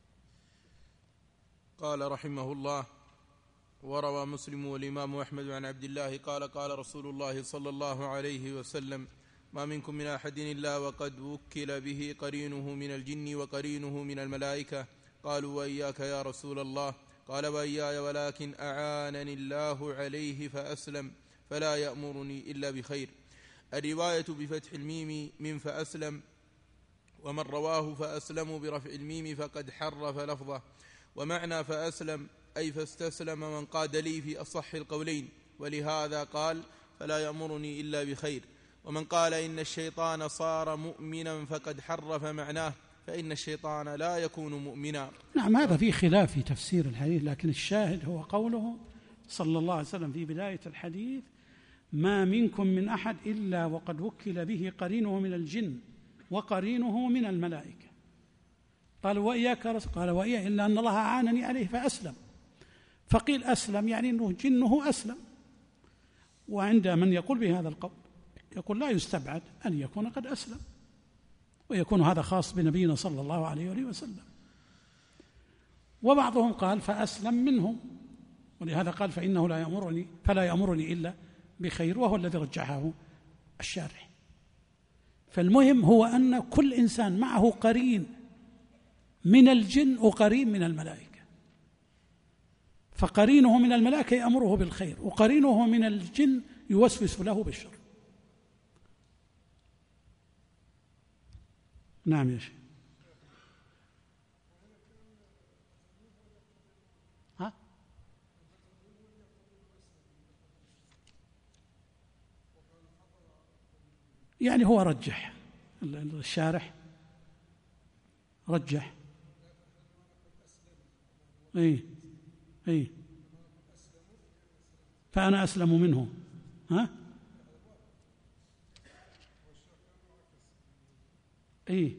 قال رحمه الله: وروى مسلم والإمام أحمد عن عبد الله قال: قال رسول الله صلى الله عليه وسلم: ما منكم من أحد إلا وقد وكل به قرينه من الجن وقرينه من الملائكة. قالوا: وإياك يا رسول الله؟ قال: وإياي، ولكن أعانني الله عليه فأسلم، فلا يأمرني إلا بخير. الرواية بفتح الميم من فأسلم، ومن رواه فأسلم برفع الميم فقد حرف لفظه. ومعنى فأسلم أي فاستسلم من قاد لي في أصح القولين، ولهذا قال: فلا يأمرني إلا بخير. ومن قال إن الشيطان صار مؤمنا فقد حرف معناه، فإن الشيطان لا يكون مؤمنا. نعم، هذا في خلاف في تفسير الحديث، لكن الشاهد هو قوله صلى الله عليه وسلم في بداية الحديث: ما منكم من أحد إلا وقد وكل به قرينه من الجن وقرينه من الملائكة. قال: وإياك رسول؟ قال: وإياك، إلا أن الله أعانني عليه فأسلم. فقيل أسلم يعني أنه جنه أسلم. وعند من يقول بهذا القول يقول لا يستبعد أن يكون قد أسلم، ويكون هذا خاص بنبينا صلى الله عليه وسلم. وبعضهم قال فأسلم منهم، ولهذا قال فإنه فلا يأمرني إلا بخير، وهو الذي رجحه الشارح. فالمهم هو أن كل إنسان معه قرين من الجن وقرين من الملائكة، فقرينه من الملائكة يأمره بالخير، وقرينه من الجن يوسوس له بالشر. نعم يا شيخ. يعني هو رجح الشارح رجح. اي فأنا أسلم منه. ها؟ اي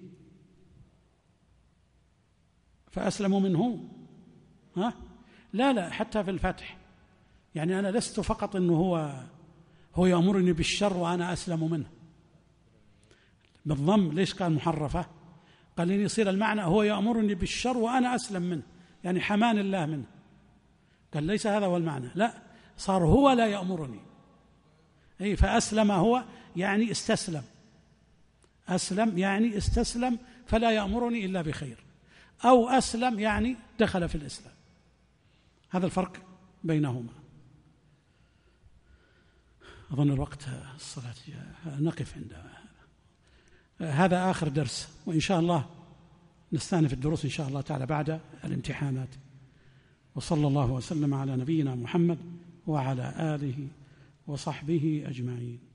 فأسلم منه. ها؟ لا حتى في الفتح، يعني أنا لست فقط إنه هو يأمرني بالشر وأنا أسلم منه. بالضم ليش قال محرفة؟ قال إن يصير المعنى هو يأمرني بالشر وأنا أسلم منه، يعني حمان الله منه. قال ليس هذا هو المعنى، لا، صار هو لا يأمرني. أي فأسلم هو يعني استسلم، أسلم يعني استسلم فلا يأمرني إلا بخير، أو أسلم يعني دخل في الإسلام. هذا الفرق بينهما. أظن الوقت الصلاة نقف عند هذا آخر درس، وإن شاء الله نستأنف الدروس إن شاء الله تعالى بعد الامتحانات. وصلى الله وسلم على نبينا محمد وعلى آله وصحبه أجمعين.